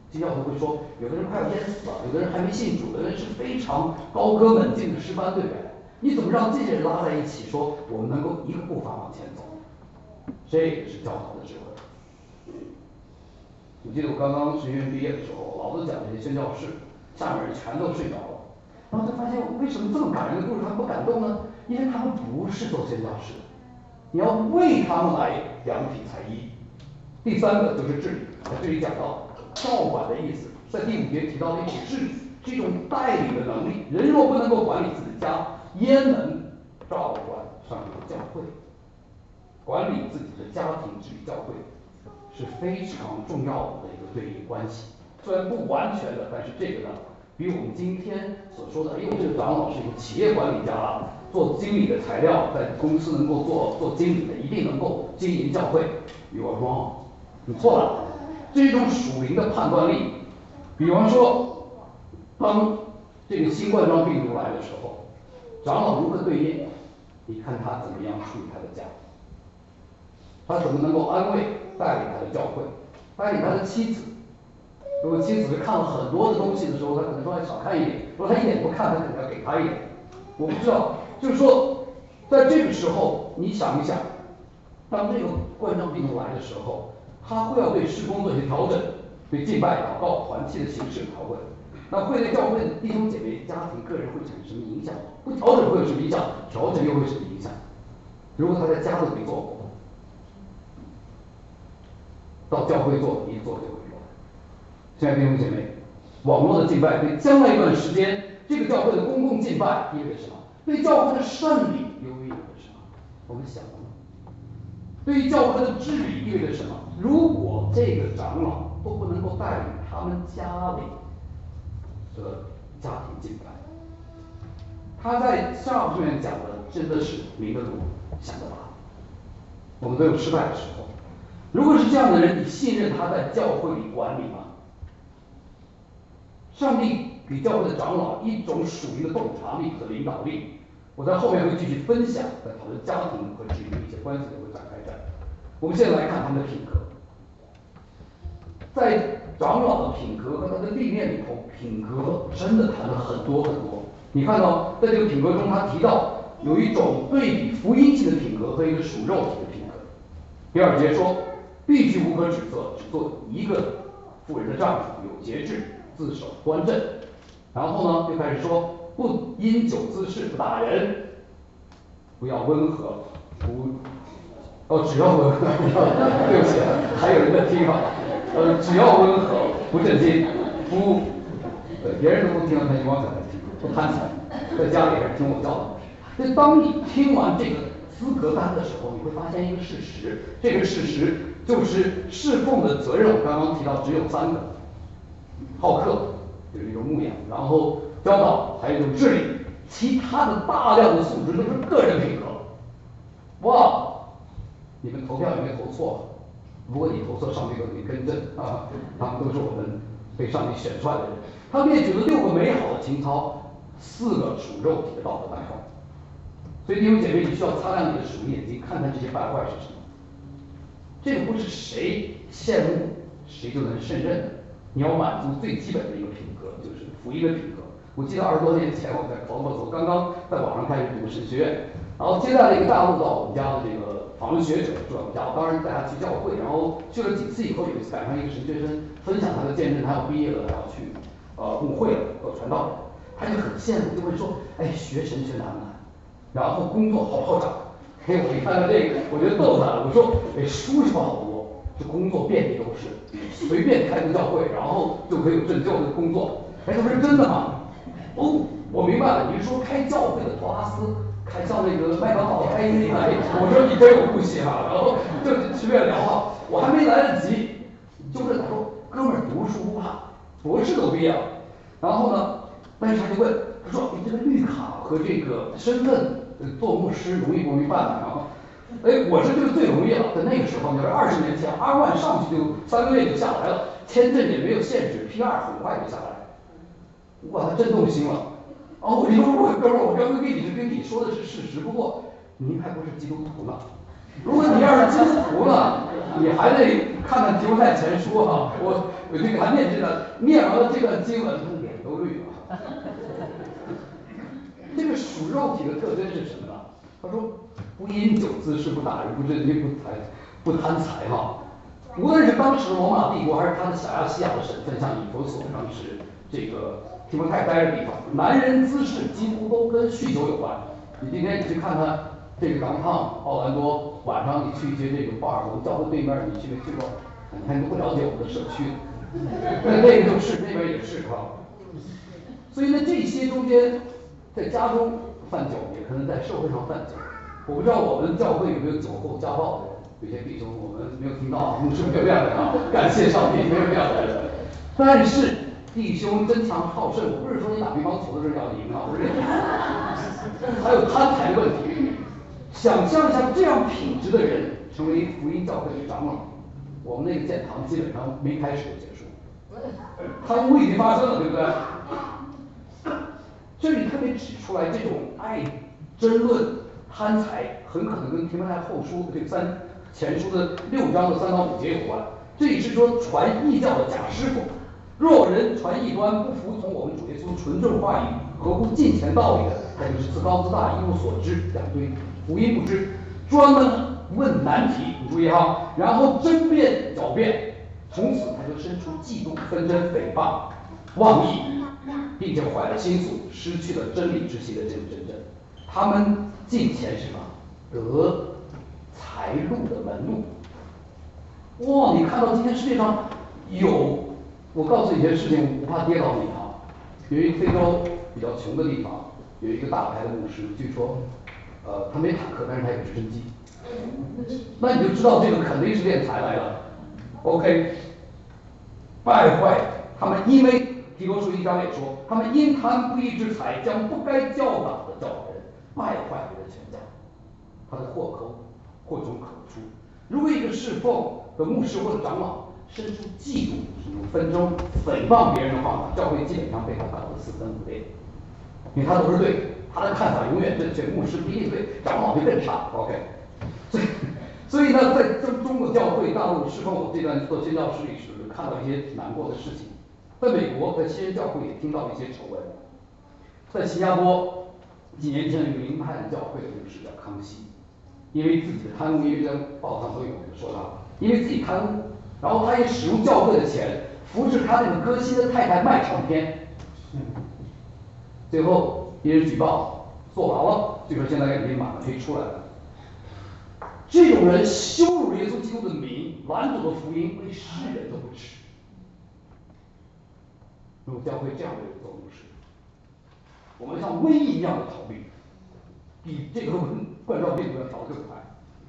基教徒会说，有的人快要淹死了，有的人还没信主，有的人是非常高歌猛进的诗班队员，你怎么让这些人拉在一起，说我们能够一个步伐往前走？这个是教导的智慧。我记得我刚刚神学院毕业的时候，老子讲这些宣教士，下面人全都睡着了，然后就发现为什么这么感人的故事他们不感动呢？因为他们不是做宣教士的，你要为他们来量体裁衣。第三个就是治理，在这里讲到照管的意思，在第五节提到的一种治理，是一种带领的能力。人若不能够管理自己的家，焉能照管上帝的教会？管理自己的家庭，治理教会，是非常重要的一个对应关系。虽然不完全的，但是这个呢，比我们今天所说的，哎呦，这个长老是一个企业管理家，做经理的材料，在公司能够做做经理的，一定能够经营教会。You are wrong， 你错了，这是一种属灵的判断力。比方说，当这个新冠状病毒来的时候，长老如何对应？你看他怎么样处理他的家，他怎么能够安慰带领他的教会，带领他的妻子。如果妻子是看了很多的东西的时候，他可能说还少看一点；如果他一点不看，他可能要给他一点。我不知道，就是说，在这个时候，你想一想，当这个冠状病毒来的时候，他会要对事工做一些调整，对敬拜、祷告、团契的形式调整。那会对教会的弟兄姐妹、家庭、个人会产生什么影响？不调整会有什么影响？调整又会有什么影响？如果他在家都没做过，到教会做，一做就会有。亲爱的弟兄姐妹，网络的敬拜对将来一段时间，这个教会的公共敬拜意味着什么？对教会的圣礼又意味着什么？我们想过吗？对于教会的治理意味着什么？如果这个长老都不能够带领他们家里的家庭敬拜，他在上面讲的真的是明的路想得大。我们都有失败的时候。如果是这样的人，你信任他在教会里管理吗？上帝给教会的长老一种属灵的洞察力和领导力。我在后面会继续分享，在讨论家庭和治理的一些关系的会展开这儿。我们现在来看他们的品格，在长老的品格和他的历练里头，品格真的谈了很多很多。你看到在这个品格中，他提到有一种对比福音性的品格和一个属肉体的品格。第二节说，必须无可指责，只做一个妇人的丈夫，有节制，自守端正。然后呢，又开始说，不因酒滋事，不打人，不要温和，不哦，只要温和，对不起，还有人在听啊。呃，只要温和，不震惊，不，对，别人都不听，他就光在那听，不贪财，在家里还是听我教导。所以当你听完这个资格单的时候，你会发现一个事实，这个事实就是侍奉的责任。我刚刚提到只有三个：好客，就是一种牧养，然后教导，还有一种治理。其他的大量的素质都是个人品格。哇，你们投票有没有投错？如果你投错，上帝都给你更正啊！他们都是我们被上帝选出来的人。他列举了六个美好的情操，四个属肉体的道德败坏。所以弟兄姐妹，你需要擦亮你的属灵眼睛，看看这些败坏是什么。这个不是谁羡慕谁就能胜任的，你要满足最基本的一个品格，就是福音的品格。我记得二十多年前我在佛罗斯刚刚在网上开始读神学院，然后接待了一个大陆到我们家的这个访问学者住我们家，我当时带他去教会，然后去了几次以后，有一次赶上一个神学生分享他的见证，他要毕业了，他要去呃牧会了，做传道人，他就很羡慕，就会说，哎，学神学难不难？然后工作好不好找？嘿，我一看到这个，我就逗他了，我说，哎，书是好多，这工作遍地都是，随便开个教会，然后就可以有拯救的工作。哎，他说是真的吗？哦，我明白了，你是说开教会的托拉斯，开像那个麦当劳开一个，我说你真有出息啊，然后就随便聊啊，我还没来得及，就是他说哥们儿读书不怕，博士都毕业了，然后呢，但是他就问，他说你这个绿卡和这个身份做牧师容易不容易办呢？然后，哎，我是这个最容易了，在那个时候，你说二十年前，二万上去就三个月就下来了，签证也没有限制 ，P 二很快就下来。哇，他震动心了。哦，我说我哥们儿，我刚刚跟你是跟你说的是事实，不过您还不是基督徒呢。如果你要是基督徒呢，你还得看看提摩太前书啊，我我就给他念这段，念完了这段经文，他脸都绿了。这个属肉体的特征是什么呢？他说不饮酒滋事，不打人，不争竞，不财，不贪财哈。无论是当时罗马帝国还是他的小亚细亚的省份，像以弗所当时这个提摩太待的地方，男人滋事几乎都跟酗酒有关。你今天你去看看这个港趟奥兰多，晚上你去一些这个巴尔，我们教会对面你去没去过？你看你都不了解我们的社区，那那个就是那边也是哈。所以呢，这些中间在家中犯酒，也可能在社会上犯酒。我不知道我们教会有没有酒后家暴的人，有些弟兄我们没有听到，牧师没有这样的啊，感谢上帝没有这样的人。但是弟兄争强好胜，我不是说你打乒乓球的时候要赢啊，不是这个意思。还有贪财的问题，想象一下这样品质的人成为福音教会的长老，我们那个建堂基本上没开始就结束，贪污已经发生了，对不对？这里特别指出来，这种爱争论、贪财，很可能跟提摩太后书这个三前书的六章的三到五节有关。这里是说传异教的假师傅，若人传异端，不服从我们主耶稣纯正话语，合乎敬虔道理的，他就是自高自大，一无所知，两堆福音不知，专门问难题，你注意哈，然后争辩狡辩，从此他就生出嫉妒、纷争、诽谤、妄议。并且坏了心术，失去了真理之心的这种真正。他们进前什么得财路的门路。哇，你看到今天世界上有，我告诉你一件事情，我不怕跌倒你啊。有一个非洲比较穷的地方，有一个大牌的牧师，据说，呃，他没坦克，但是他有直升机。那你就知道这个肯定是敛财来的。OK， 败坏他们，因为。提多书一章也说，他们因贪不义之财，将不该教导的教人败坏别人全家，他的祸口祸从口出。如果一个侍奉的牧师或者长老生出嫉妒、这种纷争、诽谤别人的话，教会基本上被他搞得四分五裂，因为他都是对，他的看法永远正确，牧师不一定对，长老就更差。OK， 所以所以呢，在中中国教会大陆侍奉我这段做宣教士历史，看到一些难过的事情。在美国，在西人教会也听到一些丑闻。在新加坡，几年前有一个灵派的教会的牧师叫康熙，因为自己的贪污，因为在报上都有说他，因为自己贪污，然后他也使用教会的钱扶持他那个歌星的太太卖唱片，最后别人举报坐牢了，据说现在已经马上可以出来了。这种人羞辱耶稣基督的名，拦阻了福音，为世人都不耻。如果教会这样的人做牧师，我们像瘟疫一样的逃避，比这个冠状病毒要逃得更快。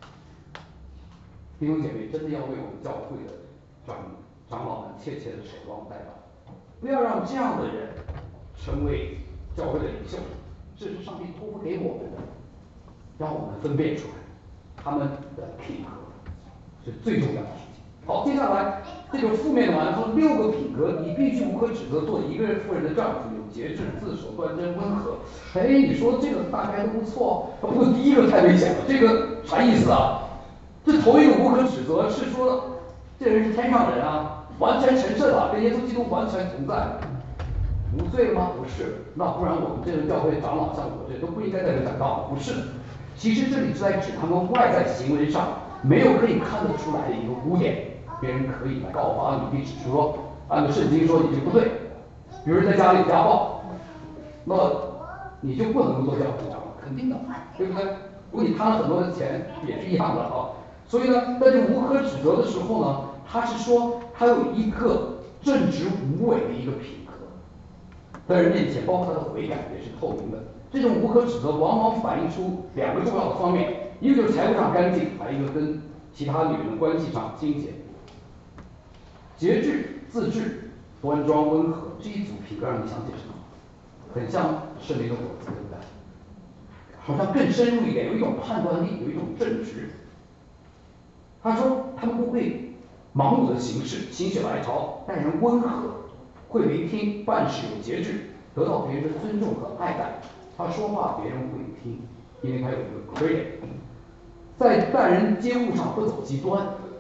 弟兄姐妹，真的要为我们教会的长长老们切切的守望待祷，不要让这样的人成为教会的领袖，这是上帝托付给我们的，让我们分辨出来他们的品格是最重要的事情。好，接下来这个负面的完说六个品格，你必须无可指责，做一个人妇人的丈夫，有节制、自守、端正、温和。哎，你说这个大概都不错，不过第一个太危险了，这个啥意思啊？这头一个无可指责是说这人是天上人啊，完全成圣了，跟耶稣基督完全同在，无罪吗？不是，那不然我们这个教会长老像我这都不应该在这讲道，不是的。其实这里是在指他们外在行为上没有可以看得出来的一个污点。别人可以来告发你，可以指出说，按照圣经说你就不对。比如在家里家暴，那你就不能做教会长了，肯定的，对不对？如果你贪了很多的钱，也是一样的啊。所以呢，在这无可指责的时候呢，他是说他有一个正直无伪的一个品格，在人面前，包括他的悔改也是透明的。这种无可指责往往反映出两个重要的方面，一个就是财务上干净，还有一个跟其他女人的关系上清洁。节制、自制、端庄、温和，这一组品格让你想起什么？很像圣灵的果子，对不对？好像更深入一点，有一种判断力，有一种正直。他说他们不会盲目的行事，心血来潮，待人温和，会聆听，办事有节制，得到别人的尊重和爱戴。他说话别人会听，因为他有一个 credit。在待人接物上不走极端。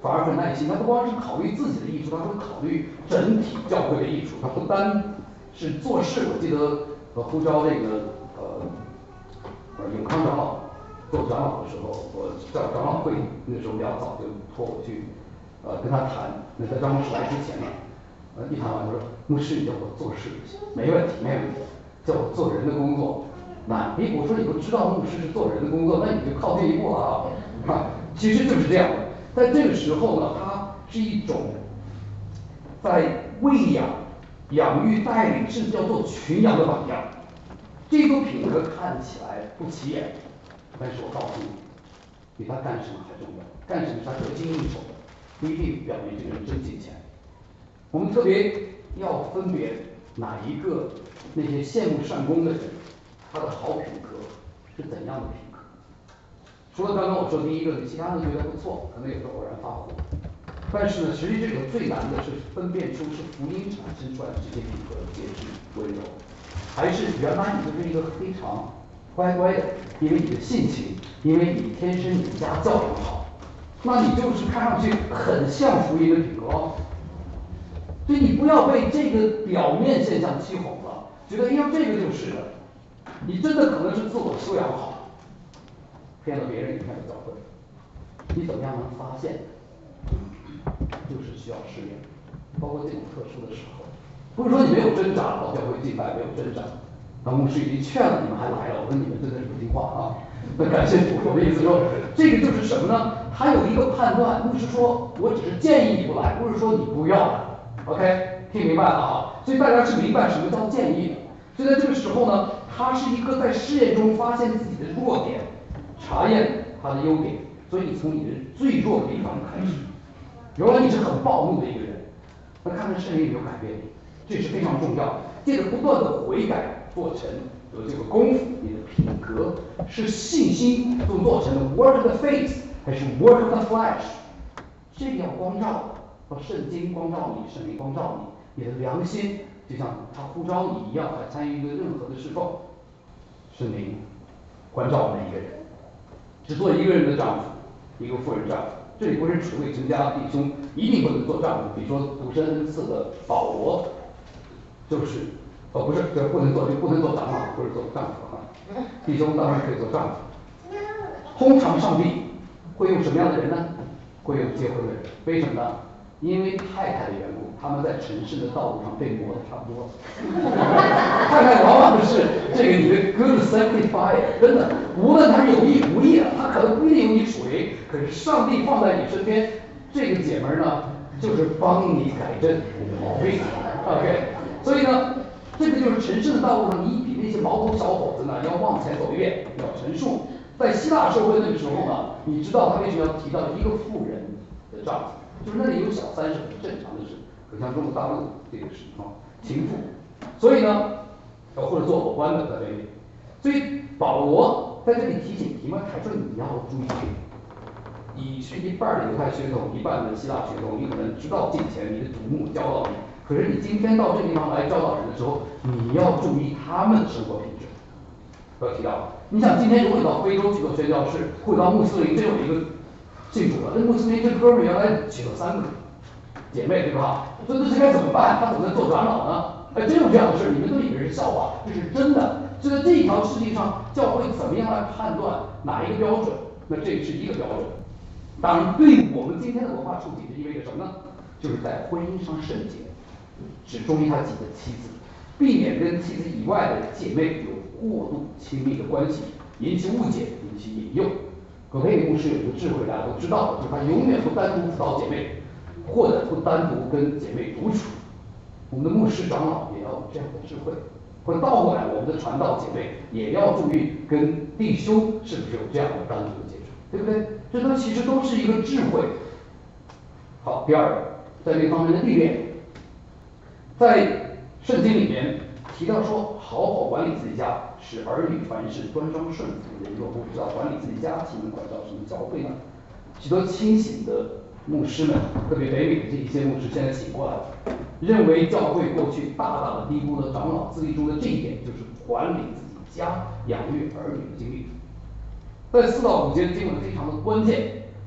反而很耐心，他不光是考虑自己的益处，他会考虑整体教会的益处，他不单是做事。我记得呃呼召这个呃呃永康长老做长老的时候，我在长老会那时候比较早就托我去呃跟他谈，那在张牧师来之前呢，呃一谈完他说牧师你叫我做事没问题没问题，叫我做人的工作。那诶我说你都知道牧师是做人的工作，那你就靠这一步了啊啊，其实就是这样的。在这个时候呢，它是一种在喂养、养育、带领，甚至要做群羊的榜样。这种品格看起来不起眼，但是我告诉你，比他干什么还重要。干什么他得心应手，不一定表明这个人真金钱。我们特别要分别哪一个那些羡慕善功的人，他的好品格是怎样的品格。除了刚刚我说第一个，其他的觉得不错，可能也是偶然发火。但是呢，实际这个最难的是分辨出是福音产生出来的这些品格的节制、温柔，还是原来你就是一个非常乖乖的，因为你的性情，因为你天生你家教养好，那你就是看上去很像福音的品格哦。所以你不要被这个表面现象欺哄了，觉得哎呀这个就是的，你真的可能是自我修养好，骗了别人也骗了教会。你怎么样能发现？就是需要试验，包括这种特殊的时候，不是说你没有挣扎，到教会敬拜没有挣扎，那牧师已经劝了你们还来了，我说你们真的是不听话啊！那感谢主，我的意思说，这个就是什么呢？他有一个判断，牧师说我只是建议你不来，不是说你不要来 ，OK， 听明白了啊？所以大家是明白什么叫建议的。所以在这个时候呢，他是一个在试验中发现自己的弱点，查验他的优点，所以你从你的最弱的地方开始。原来你是很暴怒的一个人，那看看圣灵有没有改变你，这是非常重要的。借着不断的悔改做成有这个功夫，你的品格是信心所做成的 work of the faith 还是 work of the flesh， 这个要光照的，和圣经光照你，圣灵光照你，你的良心就像他呼召你一样，来参与一个任何的侍奉。圣灵关照每一个人，只做一个人的丈夫，一个妇人丈夫。这里不是只为成家弟兄一定不能做丈夫，比如说独身恩赐的保罗，就是哦不是，这不能做就不能做长老，不是做丈夫啊。弟兄当然可以做丈夫。通常上帝会用什么样的人呢？会用结婚的人，为什么呢？因为太太的缘故，他们在尘世的道路上被磨得差不多了。太太往往就是这个你的 good sanctifier， 真的，无论他是有意无意的，他可能不一定有你属灵，可是上帝放在你身边，这个姐们呢，就是帮你改正你的毛病。OK， 所以呢，这个就是尘世的道路上，你比那些毛头小伙子呢要往前走一遍，要陈述。在希腊社会那个时候呢，你知道他为什么要提到一个妇人的丈夫？就是那里有小三是很正常的事，可像中国大陆这个是啊，情妇，所以呢，或者做裸官的在这里，所以保罗在这里提醒提摩太说你要注意，你是一半的犹太血统，一半的希腊血统，你可能知道金钱，你的祖母教导你，可是你今天到这地方来教导人的时候，你要注意他们的生活品质。不要提到，你想今天如果你到非洲去做宣教士，或者到穆斯林，这有一个信主了，那穆斯林这哥们儿原来娶了三个姐妹，对吧？所以这该怎么办？他怎么能做长老呢？哎，真有这样的事，你们都以为是笑话，这是真的。就在这一条事情上，教会怎么样来判断哪一个标准？那这是一个标准。当然，对我们今天的文化处境，这意味着什么呢？就是在婚姻上圣洁，只忠于他自己的妻子，避免跟妻子以外的姐妹有过度亲密的关系，引起误解，引起引诱。葛培理牧师有一个智慧，大家都知道的，就是他永远不单独辅导姐妹，或者不单独跟姐妹独处。我们的牧师长老也要有这样的智慧，或者倒过来，我们的传道姐妹也要注意跟弟兄是不是有这样的单独的接触，对不对？这都其实都是一个智慧。好，第二个，在这方面的历练，在圣经里面提到说，好好管理自己家，使儿女凡事端庄顺服。人若不知道管理自己家，岂能管教什么教会呢？许多清醒的牧师们，特别北美的这一些牧师现在醒过来了，认为教会过去大大的低估了长老自立中的这一点，就是管理自己家、养育儿女的经历。在四到五节经文非常的关键，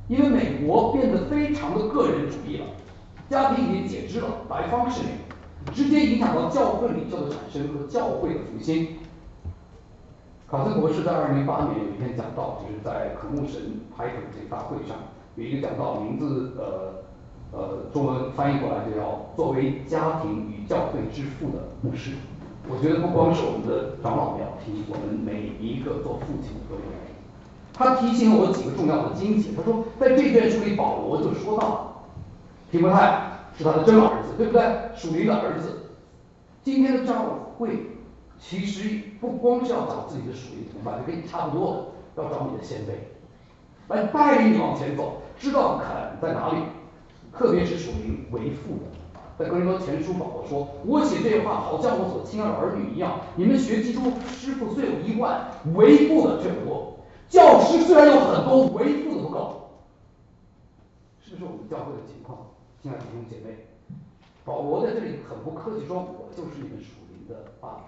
因为美国变得非常的个人主义了，家庭已经解肢了，白方式直接影响到教会领袖的产生和教会的复兴。考森博士在二零零八年有一篇讲道，就是在渴慕神派克这个大会上有一个讲道，名字呃呃中文翻译过来就叫作为家庭与教会之父的牧师。我觉得不光是我们的长老们要听，我们每一个做父亲的都应该听。他提醒我几个重要的经节，他说在这卷书里保罗就说到，提摩太是他的真儿子，对不对？属灵的儿子。今天的教会其实不光是要找自己的属灵同伴，就跟你差不多的，要找你的先辈，来带领你往前走，知道坎在哪里，特别是属灵为父的。在哥林多前书保罗说：“我写这话，好像我所亲爱的儿女一样。你们学基督师傅虽有一万，为父的却不多；教师虽然有很多，为父的不够。”是不是我们教会的情况？亲爱的弟兄姐妹，保罗在这里很不客气说：“我就是你们属灵的爸爸。”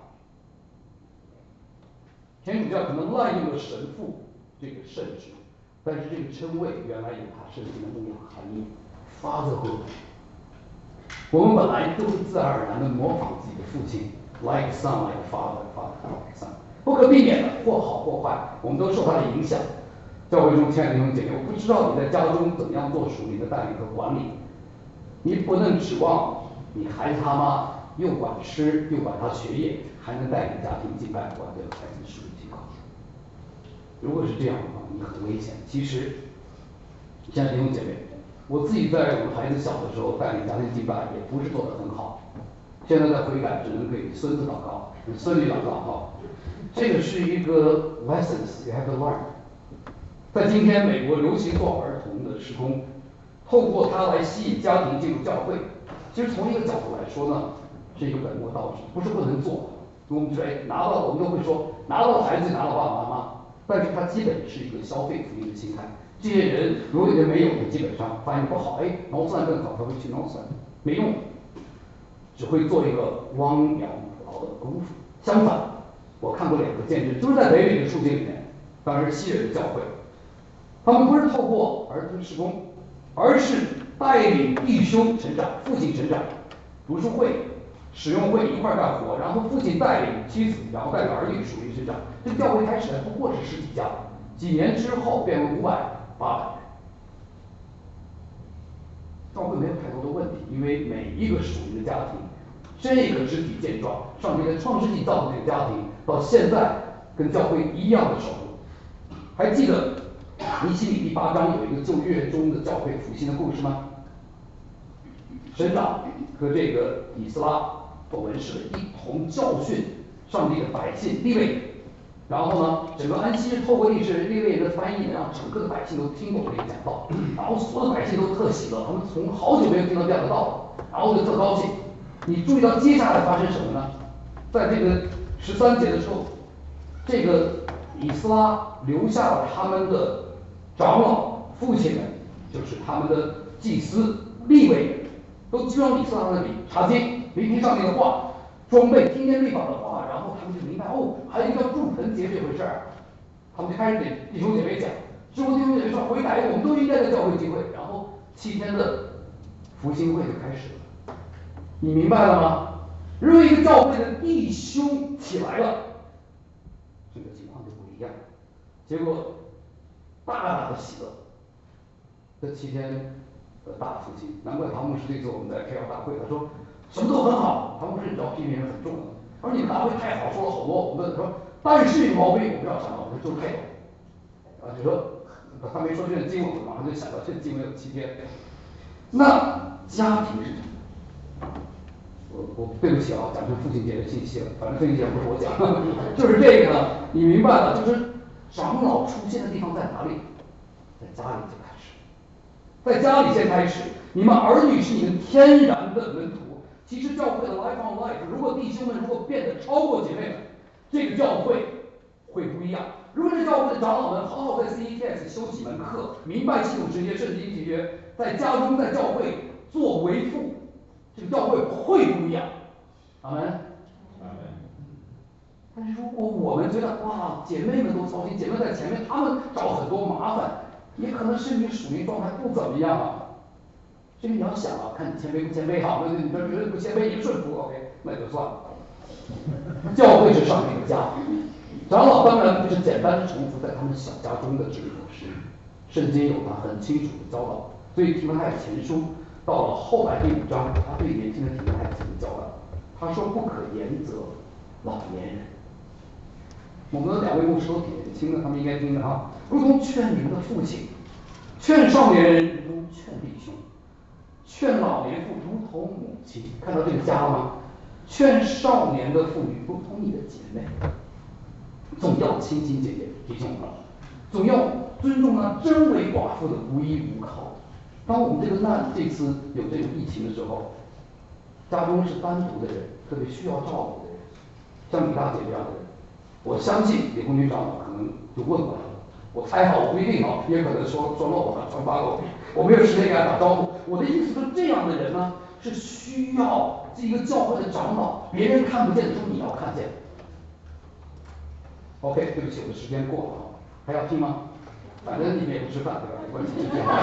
天主教可能滥用了神父这个圣职，但是这个称谓原来有它圣经的牧养含义。Fatherhood， 我们本来都是自然而然的模仿自己的父亲 ，like son like father，father like son， 不可避免的，或好或坏，我们都受他的影响。教会中，亲爱的弟兄姐妹，我不知道你在家中怎样做属灵的带领和管理，你不能指望你孩子他妈又管吃又管他学业，还能带领家庭敬拜管这个孩子的属灵情况。如果是这样的话，你很危险。其实，亲爱的弟兄姐妹，我自己在我们孩子小的时候带领家庭敬拜也不是做得很好，现在在悔改只能给孙子祷告，孙女祷告哈。这个是一个 lessons you have to learn。在今天美国流行做儿童的时空，透过它来吸引家庭进入教会。其实从一个角度来说呢，是一个本末倒置，不是不能做。我们觉得拿到我们都会说拿到孩子拿到爸爸妈妈，但是它基本是一个消费福音的心态。这些人如果人没有的，基本上发现不好，哎，农算更好，他会去农算，没用，只会做一个汪洋葡萄的功夫。相反，我看过两个见证，就是在北美的处境里面，当然是西人的教会，他们不是透过儿童事工，而是带领弟兄成长，父亲成长，读书会、使用会一块干活，然后父亲带领妻子，然后带领儿女属灵成长。这个教会开始的不过是十几家，几年之后变为五百、八百。教会没有太多的问题，因为每一个属灵的家庭，这个肢体健壮，上帝在创世纪造的这个家庭，到现在跟教会一样的守护。还记得尼希米第八章有一个旧约中的教会复兴的故事吗？神长和这个以斯拉和文士一同教训上帝的百姓利未人，然后呢，整个安息日透过历史利未人的翻译，让整个的百姓都听懂这个讲道，然后所有的百姓都特喜乐，他们从好久没有听到这样的道了，然后就特高兴。你注意到接下来发生什么呢？在这个十三节的时候，这个以斯拉留下了他们的长老父亲们，就是他们的祭司利未人，都集中以斯拉那里查经，聆听上帝的话，装备听见律法的话，然后他们就明白哦，还有一个叫祝棚节这回事儿，他们就开始给弟兄姐妹讲，之后弟兄姐妹说回来，我们都应该在教会聚会，然后七天的复兴会就开始了。你明白了吗？如果一个教会的弟兄起来了，这个情况就不一样。结果大大的喜乐，这七天的大复兴，难怪唐牧师这次我们在开药大会，他说什么都很好，唐牧师你知道批评人很重的，他说你们大会太好，说了好多，我们说但是有毛病，我不知道啥毛病，就是太懂啊，就说他没说这个经文，我马上就想到这经文有七天。那家庭是什么？我我对不起啊，讲成父亲节的信息了，反正父亲节不是我讲，就是这个呢，你明白了，就是长老出现的地方在哪里？在家里就开始，在家里先开始，你们儿女是你们天然的门徒。其实教会的 life on life， 如果弟兄们如果变得超过姐妹们，这个教会会不一样。如果这教会的长老们好好在 C E T S 修几门课，明白系统神学、圣经契约，在家中在教会做为父，这个教会会不一样。阿门。阿门。但是如果我们觉得哇，姐妹们都操心，姐妹在前面，她们找很多麻烦， 也可能是你属灵状态不怎么样啊。这个你要想啊，看你谦卑不谦卑好，那你这觉得不谦卑一顺服 ，OK， 那就算了。教会是上帝的家，长老当然不是简单重复在他们小家中的治理模式，圣经有他很清楚的教导。所以提摩太前书到了后来第五章，他对年轻的提摩太怎么教导？他说不可严责老年人。我们的两位牧师都挺年轻的，他们应该听的啊，如同劝你们的父亲，劝少年人如同劝弟兄，劝老年妇如同母亲。看到这个家吗？劝少年的妇女如同你的姐妹，总要亲亲姐姐弟兄们，总要尊重那真为寡妇的无依无靠。当我们这个难这次有这种疫情的时候，家中是单独的人，特别需要照顾的人，像李大姐这样的人，我相信李红军长老可能就问过他了。我猜好，我不一定好，也可能说说漏了，传发了，我没有时间给他打招呼。我的意思是，这样的人呢，是需要这一个教会的长老，别人看不见的时候你要看见。OK， 对不起，我的时间过了啊，还要听吗？反正你们也不吃饭，对吧？没关系。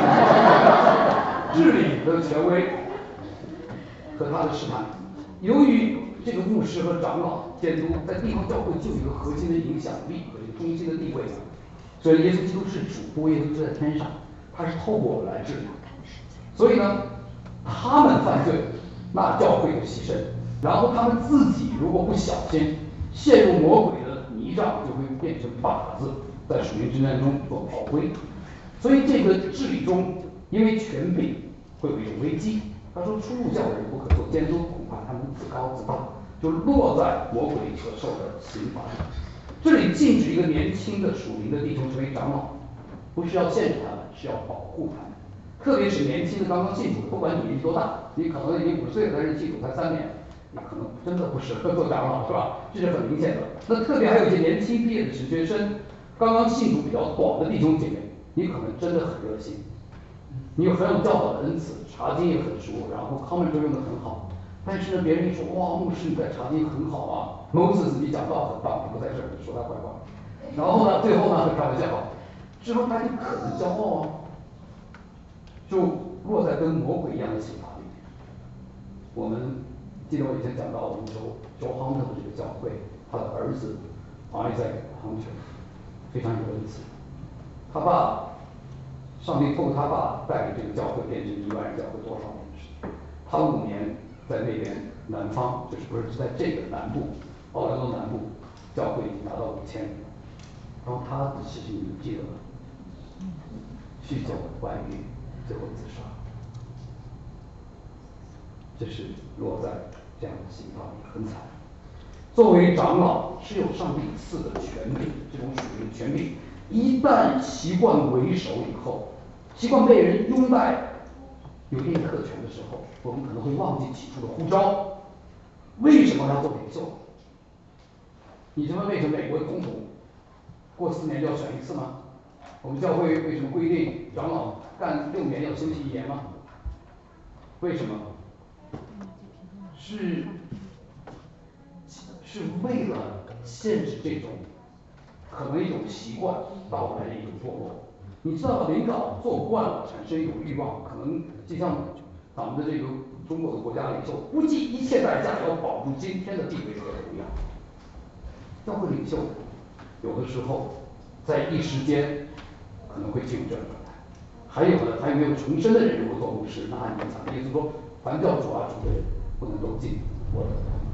治理的权威和他的试探，由于这个牧师和长老监督在地方教会就有一个核心的影响力和一个中心的地位，所以耶稣基督是主，不过耶稣就在天上，他是透过我们来治理。所以呢，他们犯罪，那教会有牺牲，然后他们自己如果不小心陷入魔鬼的泥沼，就会变成靶子，在属灵征战中做炮灰。所以这个治理中，因为权柄会有一种危机。他说，初入教的人不可做监督，恐怕他们自高自大，就落在魔鬼里所受的刑罚上。这里禁止一个年轻的属灵的弟兄成为长老，不是要限制他们，是要保护他们。特别是年轻的刚刚信主的，不管你年纪多大，你可能已经五十岁了，但是信主才三年，你可能真的不适合做长老，是吧？这是很明显的。那特别还有一些年轻毕业的神学生，刚刚信主比较短的弟兄姐妹，你可能真的很热心，你有很有教导的恩赐，查经也很熟，然后 commentary 用的很好。但是呢，别人一说哇，牧师你在查经很好啊 ，Moses 你讲道很棒，你不在这儿说他坏话。然后呢，最后呢，开玩笑，之后他就可能骄傲啊，就落在跟魔鬼一样的刑罚里面。我们记得我以前讲到我们周周 Hunter 的这个教会，他的儿子 Isaac Hunter 非常有恩赐，他爸。上帝透过他爸带领这个教会变成一万人教会多少年的时间？他五年在那边南方，就是不是在这个南部，奥兰多南部教会已经达到五千人。然后他的事情你们记得吗？酗酒、外遇，最后自杀。这是落在这样的刑罚里，很惨。作为长老是有上帝赐的权柄，这种属灵权柄，一旦习惯为首以后，习惯被人拥戴，有一定特权的时候，我们可能会忘记起初的呼召。为什么要做领袖？你知道为什么美国总统过四年就要选一次吗？我们教会为什么规定长老干六年要休息一年吗？为什么？是是为了限制这种可能一种习惯导来的一种堕落。你知道领导做惯了，产生一种欲望，可能就像咱们的这个中国的国家领袖，不计一切代价要保住今天的地位和荣耀。教会领袖有的时候在一时间可能会进入这种状态。还有呢，还有没有重生的人如果做牧师，那很惨的意思说，凡教主啊主的人不能够进我的。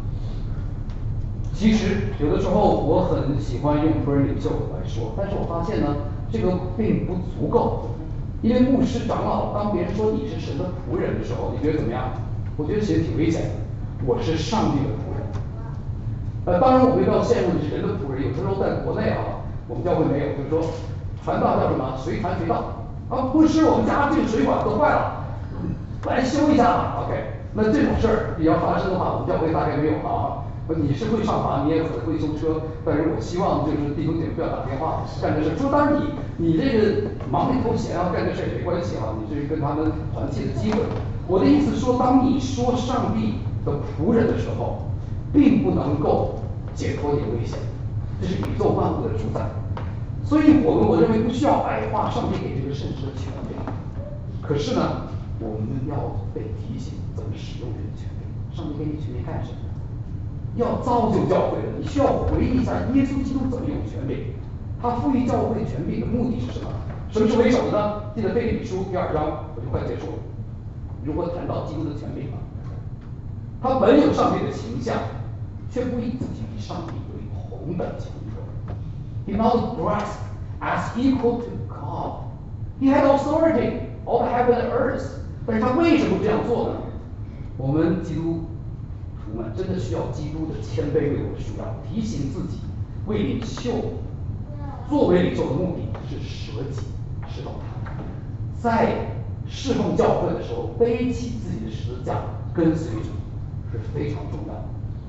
其实有的时候我很喜欢用个人领袖来说，但是我发现呢，这个并不足够。因为牧师长老，当别人说你是神的仆人的时候，你觉得怎么样？我觉得其实挺危险的。我是上帝的仆人。呃，当然我们不要陷入的是人的仆人。有的时候在国内啊，我们教会没有，就是说传道叫什么随传随到啊，不是我们家这个水管子坏了，来修一下吧 ，OK。那这种事儿比较发生的话，我们教会大概没有啊。你是会上房，你也可能会修车，但是我希望就是弟兄姐妹不要打电话干这事。说当然你你这个忙里偷闲啊，干这事也没关系啊，你这是跟他们团契的机会。我的意思说，当你说上帝的仆人的时候，并不能够解脱你的危险，这是宇宙万物的主宰。 所以我们我认为不需要矮化上帝给这个圣职的权柄，可是呢，我们要被提醒怎么使用这个权柄。上帝给你权柄干什么？要造就教会的，你需要回忆一下耶稣基督怎么用权柄。他赋予教会权柄的目的是什么？什么是为首的呢？记得腓立比书第二章，我就快结束了。如果谈到基督的权柄了，他本有上帝的形象，却不以自己与上帝为同等强夺。He not grasped as equal to God. He had authority over heaven and earth. 但是他为什么这样做呢？我们基督徒们真的需要基督的谦卑为我们舒压，提醒自己，为领袖作为领袖的目的是舍己侍奉他，在侍奉教会的时候背起自己的十字架跟随主是非常重要的，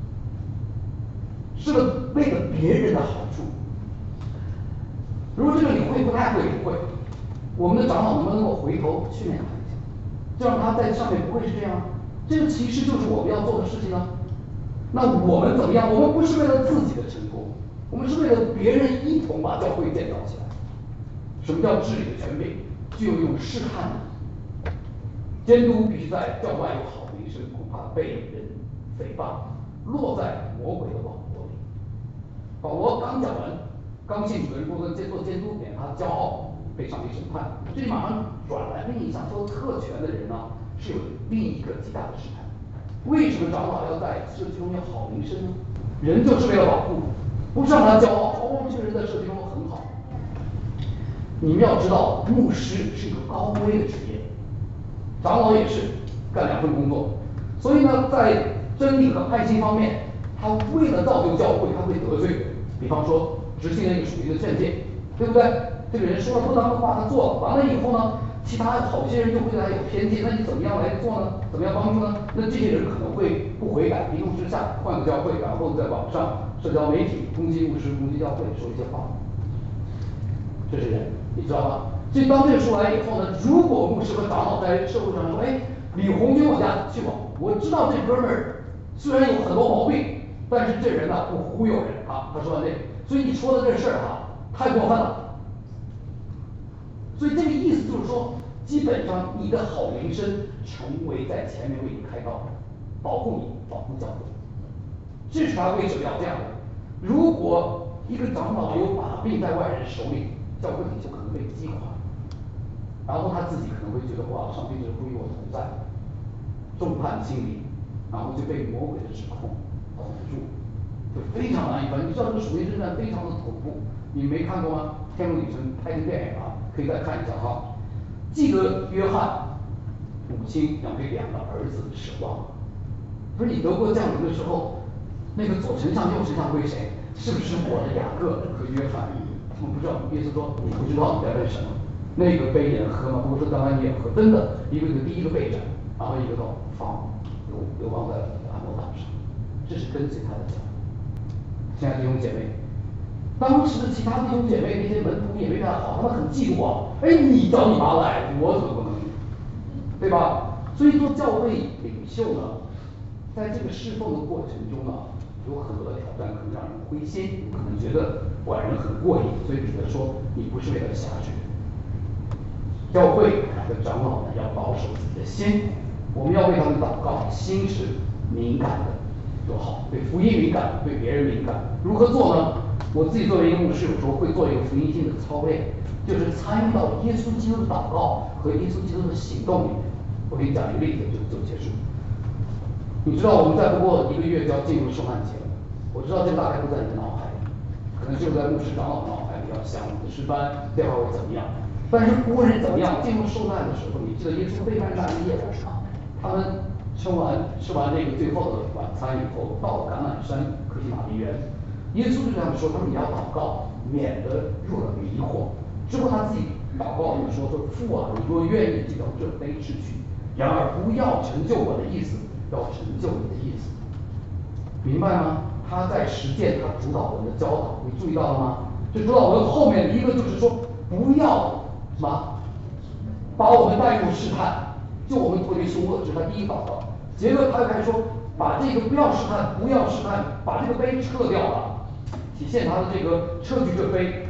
是了为了别人的好处。如果这个领会不太会领会，我们的长老能不能够回头训练他一下，就让他在上面不会是这样？这个其实就是我们要做的事情啊。那我们怎么样？我们不是为了自己的成功，我们是为了别人一同把教会建造起来。什么叫治理的权柄？具有用试探的监督，必须在教外有好名声，恐怕被人诽谤，落在魔鬼的网络里。保罗刚讲完，刚信主的人不能做监督，免他骄傲被上帝审判。这里马上转来另一项说特权的人呢，是有另一个极大的试探。为什么长老要在社区中有好名声呢？人就是为了保护，不是让他骄傲。哦，这个人在社区中很好。你们要知道，牧师是一个高危的职业，长老也是干两份工作，所以呢，在真理和爱心方面，他为了造就教会，他会得罪。比方说，执行了一个属灵的劝诫，对不对？这个人说了不当的话，他做了，完了以后呢，其他好些人就会对他有偏见，那你怎么样来做呢？怎么样帮助呢？那这些人可能会不悔改，一怒之下换个教会，然后在网上社交媒体攻击牧师、攻击教会，说一些话。这是人，你知道吗？所以当这个出来以后呢，如果牧师和长老在社会上说，哎，李红军我家去吧，我知道这哥们儿虽然有很多毛病，但是这人呢不忽悠人啊。他说完这个，所以你说的这事儿啊，太过分了。所以这个意思就是说，基本上你的好名声成为在前面为你开道，保护你，保护教会。这是他为什么要这样的。如果一个长老有把柄在外人手里，教会领袖可能被击垮，然后他自己可能会觉得哇，上帝是不与我同在，众叛亲离，然后就被魔鬼的指控捆住，就非常难以翻。你知道这个属灵征战非常的恐怖，你没看过吗？天路女神拍的电影啊，可以再看一下哈。记得约翰母亲养给两个儿子的时光，不是你得过降临的时候，那个左丞相右丞相归谁？是不是我的雅各和约翰？他们不知道，耶稣说你不知道你在问什么。那个杯也喝吗？不是当然也喝，真的，一个是第一个被斩，然后一个到放流流亡在安摩岛上，这是跟随他的脚。亲爱的弟兄姐妹，当时的其他弟兄姐妹那些门徒也没干好，他们很嫉妒啊！哎，你找你妈来，我怎么不能？对吧？所以做教会领袖呢，在这个侍奉的过程中呢，有很多的挑战，可能让人灰心，可能觉得管人很过瘾，所以彼得说你不是为了辖制。教会的长老呢要保守自己的心，我们要为他们祷告，心是敏感的就好，对福音敏感，对别人敏感。如何做呢？我自己作为一个牧师，有时候会做一个福音性的操练，就是参与到耶稣基督的祷告和耶稣基督的行动里面。我给你讲一个例子就就结束。你知道我们再不过一个月就要进入圣诞节了，我知道这大概不在你的脑海里，可能就在牧师长老的脑海里，要想我们的诗班这会会怎么样。但是不论是怎么样，进入受难的时候，你记得耶稣被卖那一夜，他们吃完吃完这个最后的晚餐以后，到橄榄山克西马尼园，耶稣就这样说：“他说你要祷告，免得入了迷惑。”之后他自己祷告就说：“说父啊，你若愿意，就将这杯撤去，然而不要成就我的意思，要成就你的意思。”明白吗？他在实践他主导文的教导，你注意到了吗？这主导文后面一个就是说不要。什么？把我们带入试探，就我们脱离凶恶，这是他第一祷告。结果他又开始说，把这个不要试探，不要试探，把这个杯撤掉了，体现他的这个撤去这杯，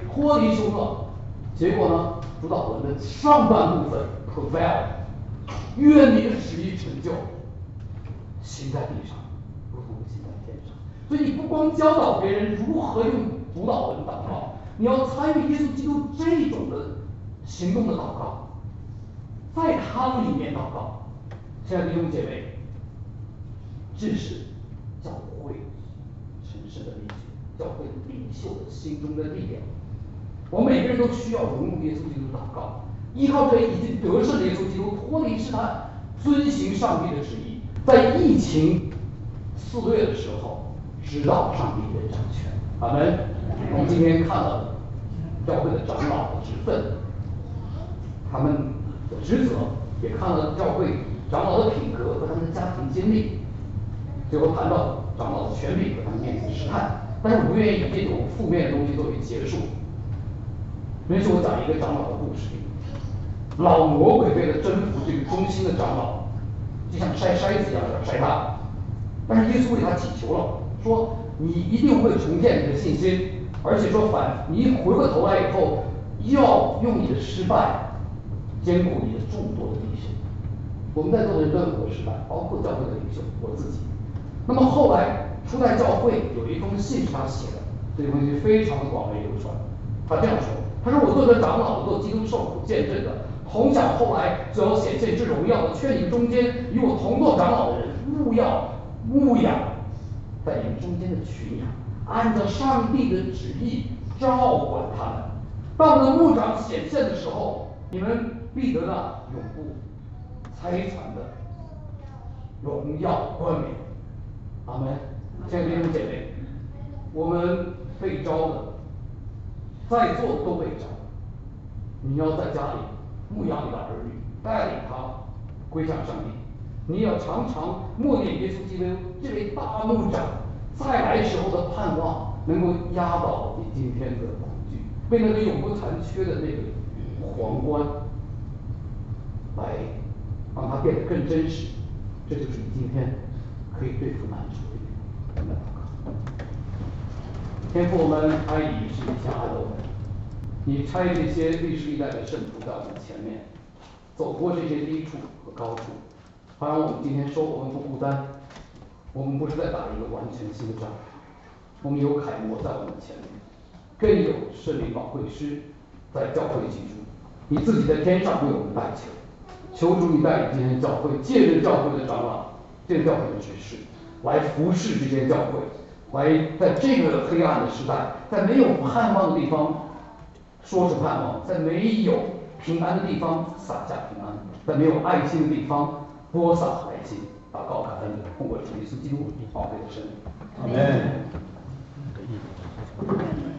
脱离羞涩，结果呢，主导文的上半部分 prevail， 愿你的旨意成就，行在地上，如同行在天上。所以你不光教导别人如何用主导文祷告，你要参与耶稣基督这种的行动的祷告，在他里面祷告。亲爱的弟兄姐妹，这是教会神圣的力量，教会领袖的心中的力量。我们每个人都需要融入耶稣基督的祷告，依靠着已经得胜的耶稣基督，脱离试探，遵行上帝的旨意，在疫情肆虐的时候，知道上帝的掌权。阿门。我们今天看到教会的长老的职分，他们的职责，也看了教会长老的品格和他们的家庭经历，最后谈到长老的权柄和他们面对试探。但是我不愿意以这种负面的东西作为结束。允许我讲一个长老的故事。老魔鬼为了征服这个忠心的长老，就像筛筛子一样的筛他。但是耶稣为他祈求了，说你一定会重建你的信心，而且说反你回过头来以后，要用你的失败兼顾你的众多的弟兄。我们在座的人都有过失败，包括教会的领袖，我自己。那么后来初代教会有一封信是他写的，这封信非常的广为流传。他这样说，他说我做着长老，做基督受苦见证的，同享后来最后显现之荣耀的，劝你们中间与我同做长老的人，务要牧养在你们中间的群羊，按照上帝的旨意照管他们。到了牧长显现的时候，你们必得那永不猜传的荣耀冠冕。阿门。亲爱的弟兄姐妹，我们被招的，在座的都被招。你要在家里牧养你的儿女，带领他归向上帝。你要常常默念耶稣基督这位大牧长再来时候的盼望，能够压倒你今天的恐惧，为那个永不残缺的那个皇冠，来让它变得更真实。这就是你今天可以对付难处的祷告。天父，我们爱你是一向爱我们，你差这些历史历代的圣徒在我们前面，走过这些低处和高处，好让我们今天说我们不孤单，我们不是在打一个完全新的仗，我们有楷模在我们前面，更有圣灵保惠师在教会记住，你自己在天上为我们代求，求主你带领今天教会，借着教会的长老，借着教会的指示，来服侍这间教会，来在这个黑暗的时代，在没有盼望的地方说是盼望，在没有平安的地方撒下平安，在没有爱心的地方播撒爱心，祷告感恩，通过主耶稣基督宝贵的生命。 阿门。